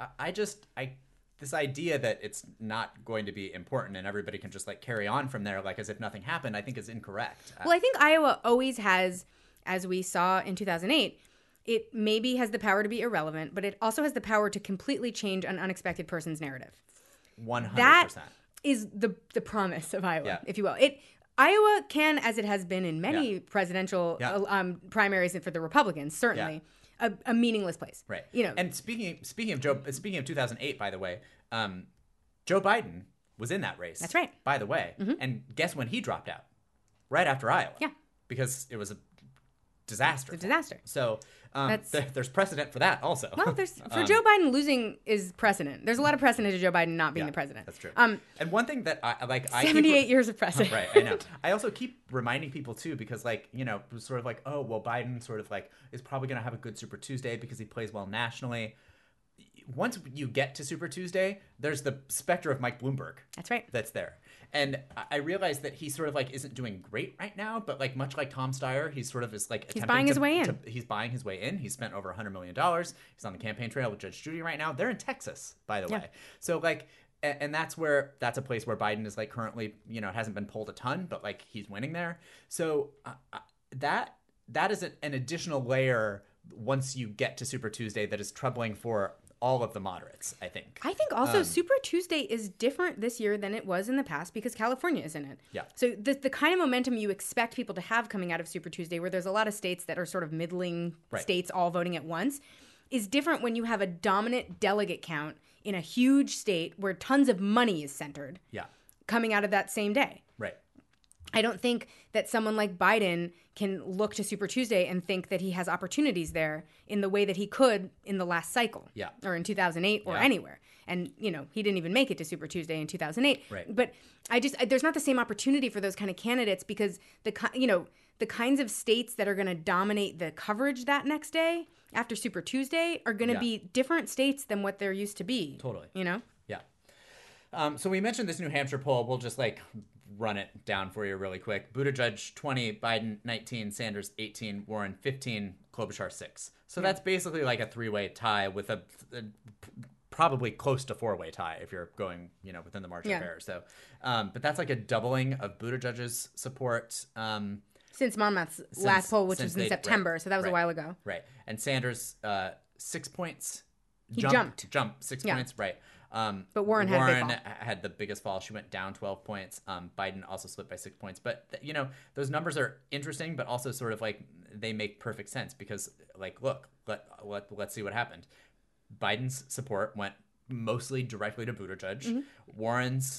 this idea that it's not going to be important and everybody can just like carry on from there like as if nothing happened, I think is incorrect. Well, I think Iowa always has, as we saw in 2008, it maybe has the power to be irrelevant, but it also has the power to completely change an unexpected person's narrative. 100%. That is the promise of Iowa, if you will. Iowa can, as it has been in many presidential primaries for the Republicans, certainly. Yeah. A meaningless place, right? And speaking of 2008, by the way, Joe Biden was in that race. That's right. By the way, and guess when he dropped out? Right after Iowa. Yeah, because it was a disaster. It's a disaster. So there's precedent for that also. Well, for Joe Biden, losing is precedent. There's a lot of precedent to Joe Biden not being the president. That's true. And one thing that I 78 years of precedent. Right, I know. I also keep reminding people too, because sort of like, oh well, Biden sort of like is probably going to have a good Super Tuesday because he plays well nationally. once you get to Super Tuesday, there's the specter of Mike Bloomberg. That's right. That's there. And I realize that he sort of like isn't doing great right now, but like much like Tom Steyer, he's sort of is like he's buying his way in. He's buying his way in. He's spent over $100 million. He's on the campaign trail with Judge Judy right now. They're in Texas, by the way. So like, and that's a place where Biden is like currently, you know, it hasn't been polled a ton, but like he's winning there. So that is an additional layer once you get to Super Tuesday that is troubling for all of the moderates, I think. I think also Super Tuesday is different this year than it was in the past because California is in it. Yeah. So the kind of momentum you expect people to have coming out of Super Tuesday, where there's a lot of states that are sort of middling states all voting at once, is different when you have a dominant delegate count in a huge state where tons of money is centered coming out of that same day. Right. I don't think that someone like Biden can look to Super Tuesday and think that he has opportunities there in the way that he could in the last cycle or in 2008 or anywhere. And, you know, he didn't even make it to Super Tuesday in 2008. Right. But there's not the same opportunity for those kind of candidates because the kinds of states that are going to dominate the coverage that next day after Super Tuesday are going to be different states than what they're used to be. Totally. You know? Yeah. So we mentioned this New Hampshire poll. We'll just like run it down for you really quick. Buttigieg 20, Biden 19, Sanders 18, Warren 15, Klobuchar 6. So that's basically like a three-way tie with a probably close to four-way tie if you're going, you know, within the margin of error. So, but that's like a doubling of Buttigieg's support. Since Monmouth's last poll, which was in September, so that was a while ago. Right. And Sanders, 6 points. He jumped 6 points, right. But Warren had the biggest fall. She went down 12 points. Biden also slipped by 6 points. But, you know, those numbers are interesting, but also sort of like they make perfect sense because, like, look, let's see what happened. Biden's support went mostly directly to Buttigieg. Mm-hmm. Warren's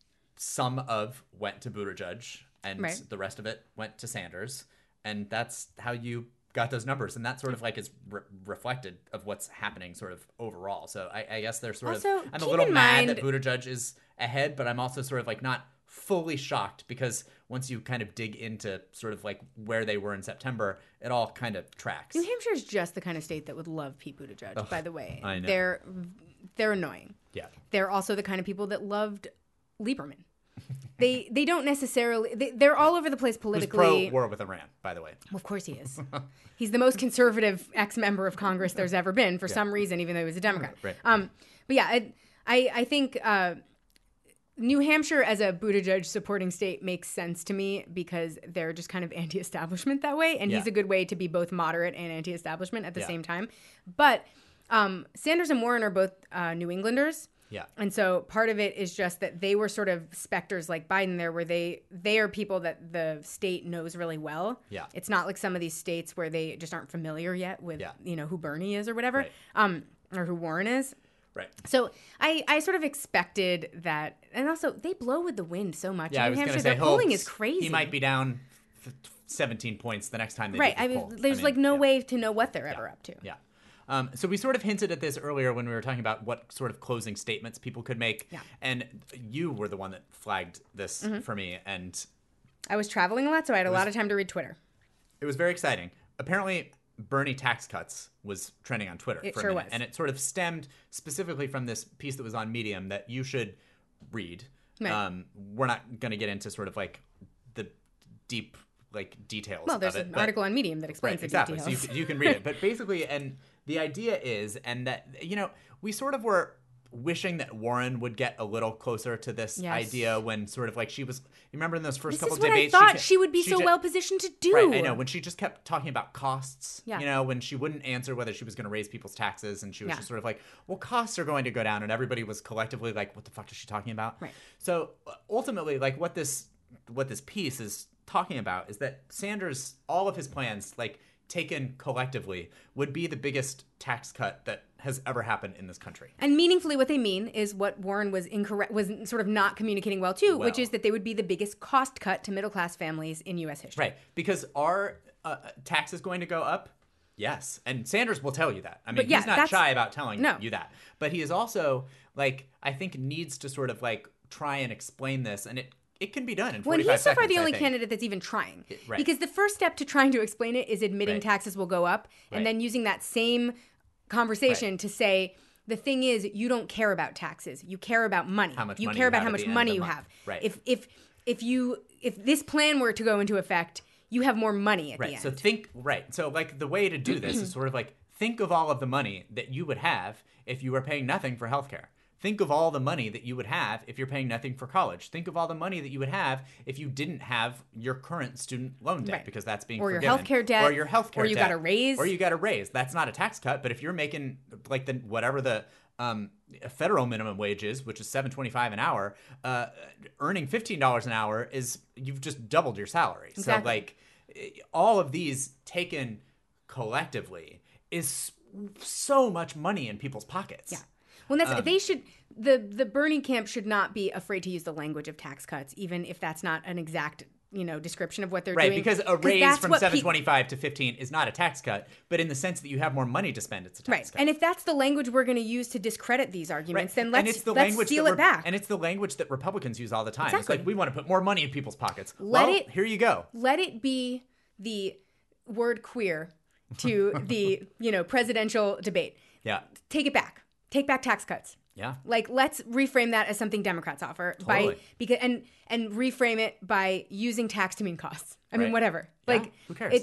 went to Buttigieg, and the rest of it went to Sanders. And that's how you got those numbers, and that sort of like is reflected of what's happening sort of overall. So I guess they're sort also, of, I'm a little mad that Buttigieg is ahead, but I'm also sort of like not fully shocked because once you kind of dig into sort of like where they were in September, it all kind of tracks. New Hampshire is just the kind of state that would love Pete Buttigieg, by the way. I know. They're annoying. Yeah. They're also the kind of people that loved Lieberman. They don't necessarily... They're all over the place politically. Who's pro-war with Iran, by the way. Well, of course he is. He's the most conservative ex-member of Congress there's ever been for some reason, even though he was a Democrat. Right. But yeah, I think New Hampshire as a Buttigieg supporting state makes sense to me because they're just kind of anti-establishment that way, and he's a good way to be both moderate and anti-establishment at the same time. But Sanders and Warren are both New Englanders. Yeah. And so part of it is just that they were sort of specters like Biden there where they are people that the state knows really well. Yeah. It's not like some of these states where they just aren't familiar yet with, you know, who Bernie is or whatever, or who Warren is. Right. So I sort of expected that. And also they blow with the wind so much. Yeah, in I was New going to Hampshire, say, their polling is crazy. He might be down 17 points the next time they do the poll. There's like no way to know what they're ever up to. Yeah. So we sort of hinted at this earlier when we were talking about what sort of closing statements people could make. Yeah. And you were the one that flagged this for me. And I was traveling a lot, so I had a lot of time to read Twitter. It was very exciting. Apparently, Bernie tax cuts was trending on Twitter for a minute. And it sort of stemmed specifically from this piece that was on Medium that you should read. Right. We're not going to get into sort of like the deep details. Well, there's an article on Medium that explains the details. So you can read it. But basically, and the idea is, and that, you know, we sort of were wishing that Warren would get a little closer to this idea when sort of like she was, you remember in those first couple debates? I thought she would be so well positioned to do. Right, I know. When she just kept talking about costs, you know, when she wouldn't answer whether she was going to raise people's taxes, and she was just sort of like, well, costs are going to go down, and everybody was collectively like, what the fuck is she talking about? Right. So ultimately, like what this piece is talking about is that Sanders, all of his plans, like taken collectively, would be the biggest tax cut that has ever happened in this country. And meaningfully what they mean is what Warren was sort of not communicating well too, which is that they would be the biggest cost cut to middle class families in U.S. history. Right, because are taxes going to go up? Yes, and Sanders will tell you that. I mean, he's not shy about telling you that. But he is also, like, I think needs to sort of like try and explain this, and it can be done in 45 seconds. Well, he's so far the only candidate that's even trying. Right. Because the first step to trying to explain it is admitting taxes will go up and then using that same conversation to say, The thing is, you don't care about taxes. You care about money. How much you money care you about have how at much the end of money the you month. have. Right. If this plan were to go into effect, you have more money at the end. So like the way to do this is sort of like think of all of the money that you would have if you were paying nothing for healthcare. Think of all the money that you would have if you're paying nothing for college. Think of all the money that you would have if you didn't have your current student loan debt, because that's being forgiven. Your healthcare debt. Or your healthcare debt. Or you got a raise. Or you got a raise. That's not a tax cut, but if you're making like whatever the federal minimum wage is, which is $7.25 an hour, earning $15 an hour you've just doubled your salary. Exactly. So like all of these taken collectively is so much money in people's pockets. Yeah. Well, the Bernie camp should not be afraid to use the language of tax cuts, even if that's not an exact, description of what they're doing. Right, because a raise from $7.25 to $15 is not a tax cut, but in the sense that you have more money to spend, it's a tax cut. And if that's the language we're going to use to discredit these arguments, then let's steal it back. And it's the language that Republicans use all the time. Exactly. It's like, we want to put more money in people's pockets. Here you go. Let it be the word queer to the, presidential debate. Yeah. Take it back. Take back tax cuts. Yeah. Like, let's reframe that as something Democrats offer and reframe it by using tax to mean costs. I mean, whatever. Like, who cares?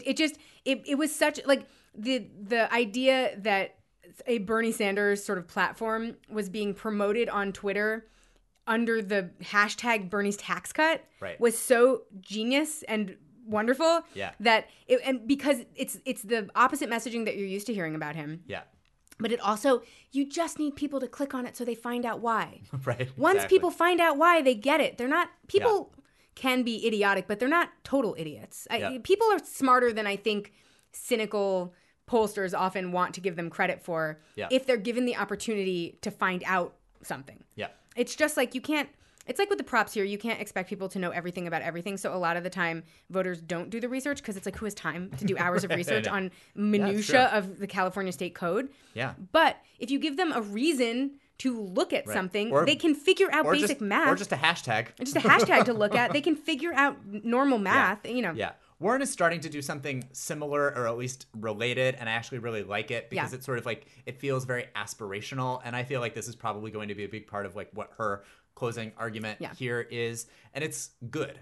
It was such like the idea that a Bernie Sanders sort of platform was being promoted on Twitter under the hashtag Bernie's tax cut was so genius and wonderful. Yeah. Because it's the opposite messaging that you're used to hearing about him. Yeah. But it also, you just need people to click on it so they find out why. Right. Once people find out why, they get it. They're not, people can be idiotic, but they're not total idiots. People are smarter than I think cynical pollsters often want to give them credit for if they're given the opportunity to find out something. Yeah. It's just like it's like with the props here, you can't expect people to know everything about everything. So a lot of the time, voters don't do the research because it's like, who has time to do hours of research on minutia of the California state code? Yeah. But if you give them a reason to look at something, they can figure out basic math. Or just a hashtag. Just a hashtag to look at. They can figure out normal math, Yeah. Warren is starting to do something similar, or at least related, and I actually really like it because it's sort of like, it feels very aspirational, and I feel like this is probably going to be a big part of like what her closing argument here is, and it's good.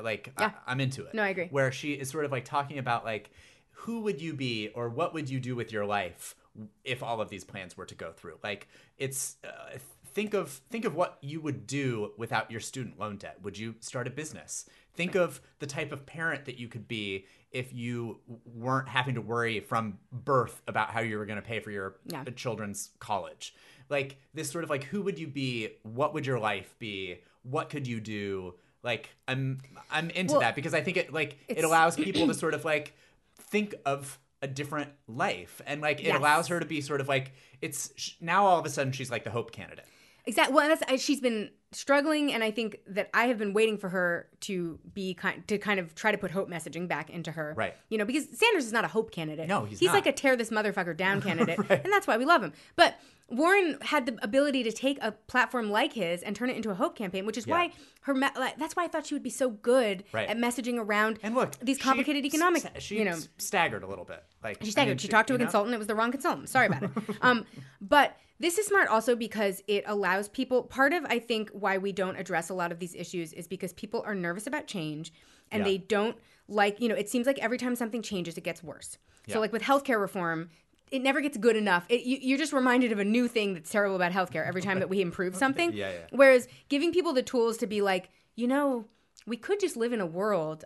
I'm into it. No, I agree. Where she is sort of like talking about like, who would you be or what would you do with your life if all of these plans were to go through? Like, it's think of what you would do without your student loan debt. Would you start a business? Think of the type of parent that you could be if you weren't having to worry from birth about how you were going to pay for your children's college. Like, this sort of like, who would you be? What would your life be? What could you do? Like, I'm into that because I think it allows people to sort of like think of a different life, and like it allows her to be sort of like, now all of a sudden she's like the hope candidate. Exactly. Well, she's been struggling, and I think that I have been waiting for her to kind of try to put hope messaging back into her. Right. Because Sanders is not a hope candidate. No, he's not. He's like a tear this motherfucker down candidate, and that's why we love him. But Warren had the ability to take a platform like his and turn it into a hope campaign, which is why that's why I thought she would be so good at messaging around these complicated economic. She staggered a little bit. She staggered. She talked to a consultant. It was the wrong consultant. Sorry about it. But this is smart also because it allows people. Part of, I think, why we don't address a lot of these issues is because people are nervous about change, and they don't like. It seems like every time something changes, it gets worse. So, like with healthcare reform, it never gets good enough. You're just reminded of a new thing that's terrible about healthcare every time that we improve something. Whereas giving people the tools to be like, we could just live in a world.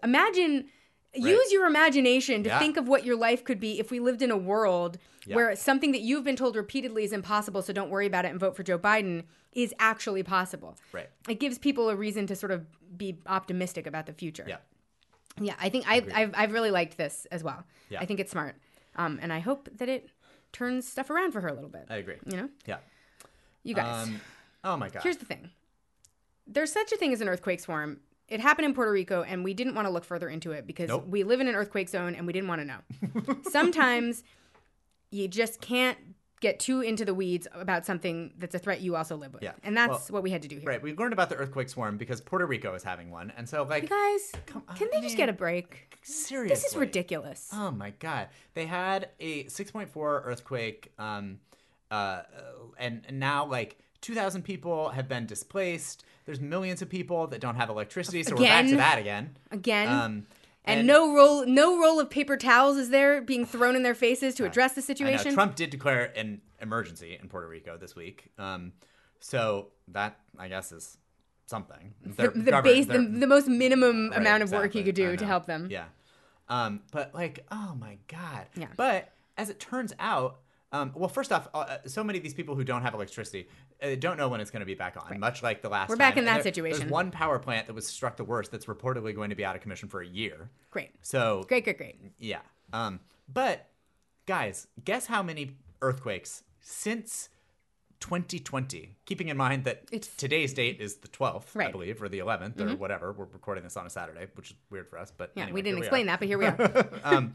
Use your imagination to think of what your life could be if we lived in a world where something that you've been told repeatedly is impossible, so don't worry about it and vote for Joe Biden, is actually possible. Right. It gives people a reason to sort of be optimistic about the future. Yeah. Yeah, I think I've really liked this as well. Yeah. I think it's smart. And I hope that it turns stuff around for her a little bit. I agree. Yeah. You guys. Oh my God. Here's the thing. There's such a thing as an earthquake swarm. It happened in Puerto Rico, and we didn't want to look further into it because we live in an earthquake zone, and we didn't want to know. Sometimes you just can't get too into the weeds about something that's a threat you also live with. Yeah. And that's what we had to do here. Right. We learned about the earthquake swarm because Puerto Rico is having one. And so, like... You guys, can they just get a break? Seriously. This is ridiculous. Oh, my God. They had a 6.4 earthquake and now like 2,000 people have been displaced. There's millions of people that don't have electricity, so we're back to that again. And no roll of paper towels is there being thrown in their faces to address the situation. I know. Trump did declare an emergency in Puerto Rico this week. So that, I guess, is something. The most minimum amount of work he could do to help them. Yeah. But like, oh my God. Yeah. But as it turns out, well, first off, so many of these people who don't have electricity don't know when it's going to be back on, much like the last time. We're back in that situation. There's one power plant that was struck the worst that's reportedly going to be out of commission for a year. Great. So Great. Yeah. But, guys, guess how many earthquakes since 2020, keeping in mind that today's date is the 12th, I believe, or the 11th, or whatever. We're recording this on a Saturday, which is weird for us. But anyway, we didn't explain that, but here we are.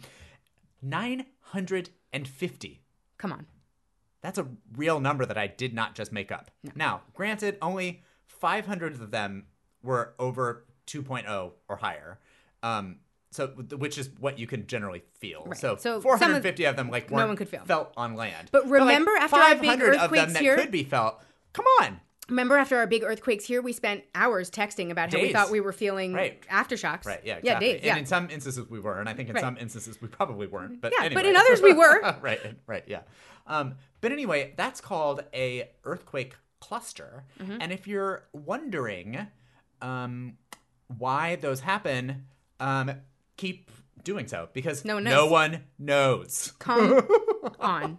950. Come on. That's a real number that I did not just make up. No. Now, granted, only 500 of them were over 2.0 or higher. So, which is what you can generally feel. Right. So 450 of them like weren't no one could feel. Felt on land. But remember, like after our big earthquakes of them here, that could be felt. Come on. Remember, after our big earthquakes here, we spent hours texting about how we thought we were feeling aftershocks. Right. Yeah. Exactly. Yeah. Days. And in some instances we were, and I think in some instances we probably weren't. But anyway. But in others we were. Right. Yeah. But anyway, that's called a earthquake cluster. Mm-hmm. And if you're wondering why those happen, keep doing so because no one knows. Come on.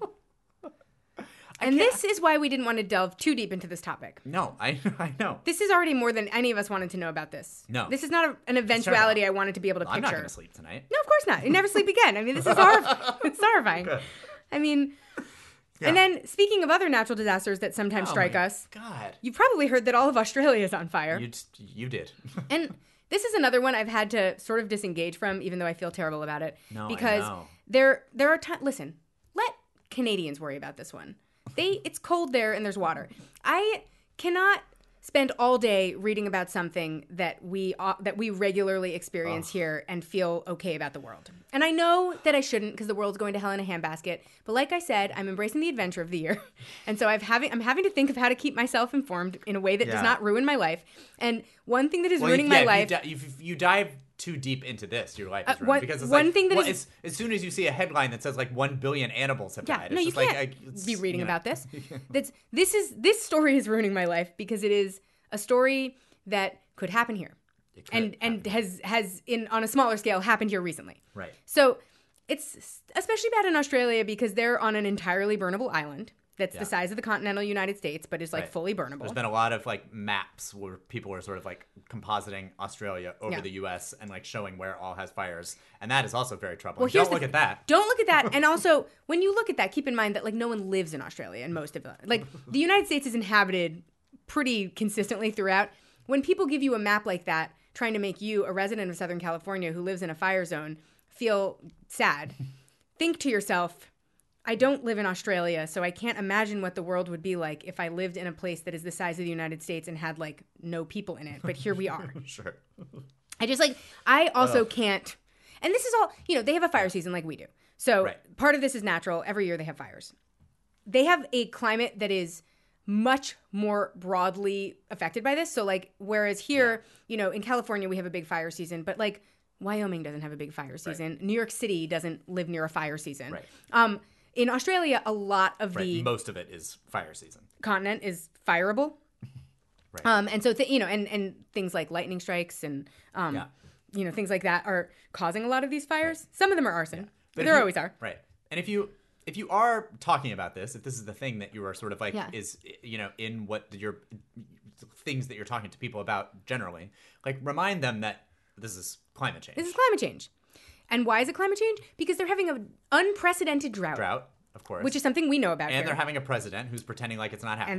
And this is why we didn't want to delve too deep into this topic. No, I know. This is already more than any of us wanted to know about this. No. This is not an eventuality I wanted to be able to picture. I'm not going to sleep tonight. No, of course not. You never sleep again. I mean, this is it's horrifying. Good. I mean, and then speaking of other natural disasters that sometimes strike us. God. You've probably heard that all of Australia is on fire. You did. And this is another one I've had to sort of disengage from, even though I feel terrible about it. No, because I know. there are times. Listen, let Canadians worry about this one. It's cold there and there's water. I cannot spend all day reading about something that we regularly experience here and feel okay about the world. And I know that I shouldn't because the world's going to hell in a handbasket. But like I said, I'm embracing the adventure of the year. And so I'm having to think of how to keep myself informed in a way that does not ruin my life. And one thing that is ruining my life... If you dive too deep into this, your life is ruined. Because it's as soon as you see a headline that says like 1 billion animals have died. No, it's you just can't be reading about this. This story is ruining my life because it is a story that could happen here. And has on a smaller scale happened here recently. Right. So it's especially bad in Australia because they're on an entirely burnable island that's the size of the continental United States, but is like fully burnable. There's been a lot of like maps where people are sort of like compositing Australia over the U.S. and like showing where it all has fires, and that is also very troubling. Well, don't look at that. Don't look at that. And also, when you look at that, keep in mind that like no one lives in Australia, and most of them, like the United States is inhabited pretty consistently throughout. When people give you a map like that, trying to make you, a resident of Southern California who lives in a fire zone, feel sad, think to yourself, I don't live in Australia, so I can't imagine what the world would be like if I lived in a place that is the size of the United States and had like no people in it. But here we are. Sure. I also can't. And this is all, they have a fire season like we do. So part of this is natural. Every year they have fires. They have a climate that is much more broadly affected by this. So like, whereas here, in California, we have a big fire season, but like Wyoming doesn't have a big fire season. Right. New York City doesn't live near a fire season. Right. In Australia, a lot of most of it is fire season. Continent is fireable. Right. And so, and things like lightning strikes and, things like that are causing a lot of these fires. Right. Some of them are arson. But there always are. Right. And if you are talking about this, if this is the thing that you are sort of like is, in what your things that you're talking to people about generally, like remind them that this is climate change. This is climate change. And why is it climate change? Because they're having an unprecedented drought. Drought, of course. Which is something we know about here. And they're having a president who's pretending like it's not happening.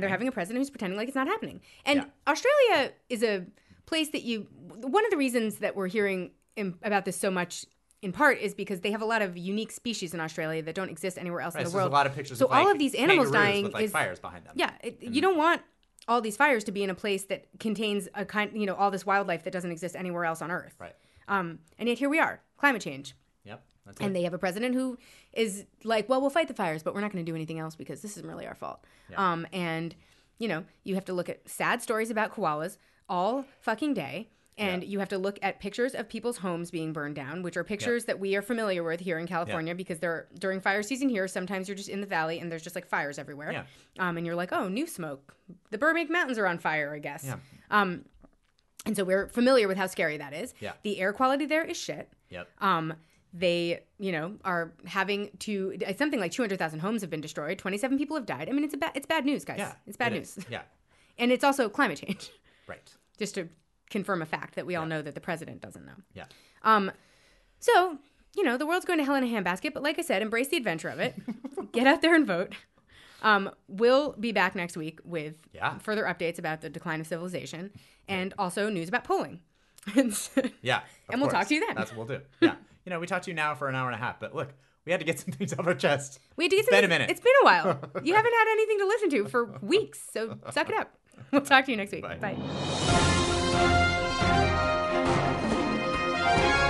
And And Australia is a place that one of the reasons that we're hearing about this so much in part is because they have a lot of unique species in Australia that don't exist anywhere else in the world. There's a lot of pictures of all of these animals dying with fires behind them. Yeah, you don't want all these fires to be in a place that contains all this wildlife that doesn't exist anywhere else on Earth. Right. And yet here we are, climate change. Yep. That's it. And they have a president who is like, well, we'll fight the fires, but we're not going to do anything else because this isn't really our fault. Yeah. And, you have to look at sad stories about koalas all fucking day. And you have to look at pictures of people's homes being burned down, which are pictures that we are familiar with here in California because during fire season here, sometimes you're just in the valley and there's just like fires everywhere. Yeah. And you're like, oh, new smoke. The Burbank Mountains are on fire, I guess. Yeah. And so we're familiar with how scary that is. Yeah. The air quality there is shit. Yep. They, are having to, something like 200,000 homes have been destroyed. 27 people have died. I mean, it's bad news, guys. Yeah, it's bad news. Yeah. And it's also climate change. Right. Just to confirm a fact that we all know that the president doesn't know. Yeah. So, the world's going to hell in a handbasket, but like I said, embrace the adventure of it. Get out there and vote. We'll be back next week with further updates about the decline of civilization and also news about polling. Yeah. And we'll talk to you then. That's what we'll do. Yeah. We talked to you now for an hour and a half, but look, we had to get some things off our chest. It's been a minute. It's been a while. You haven't had anything to listen to for weeks, so suck it up. We'll talk to you next week. Bye.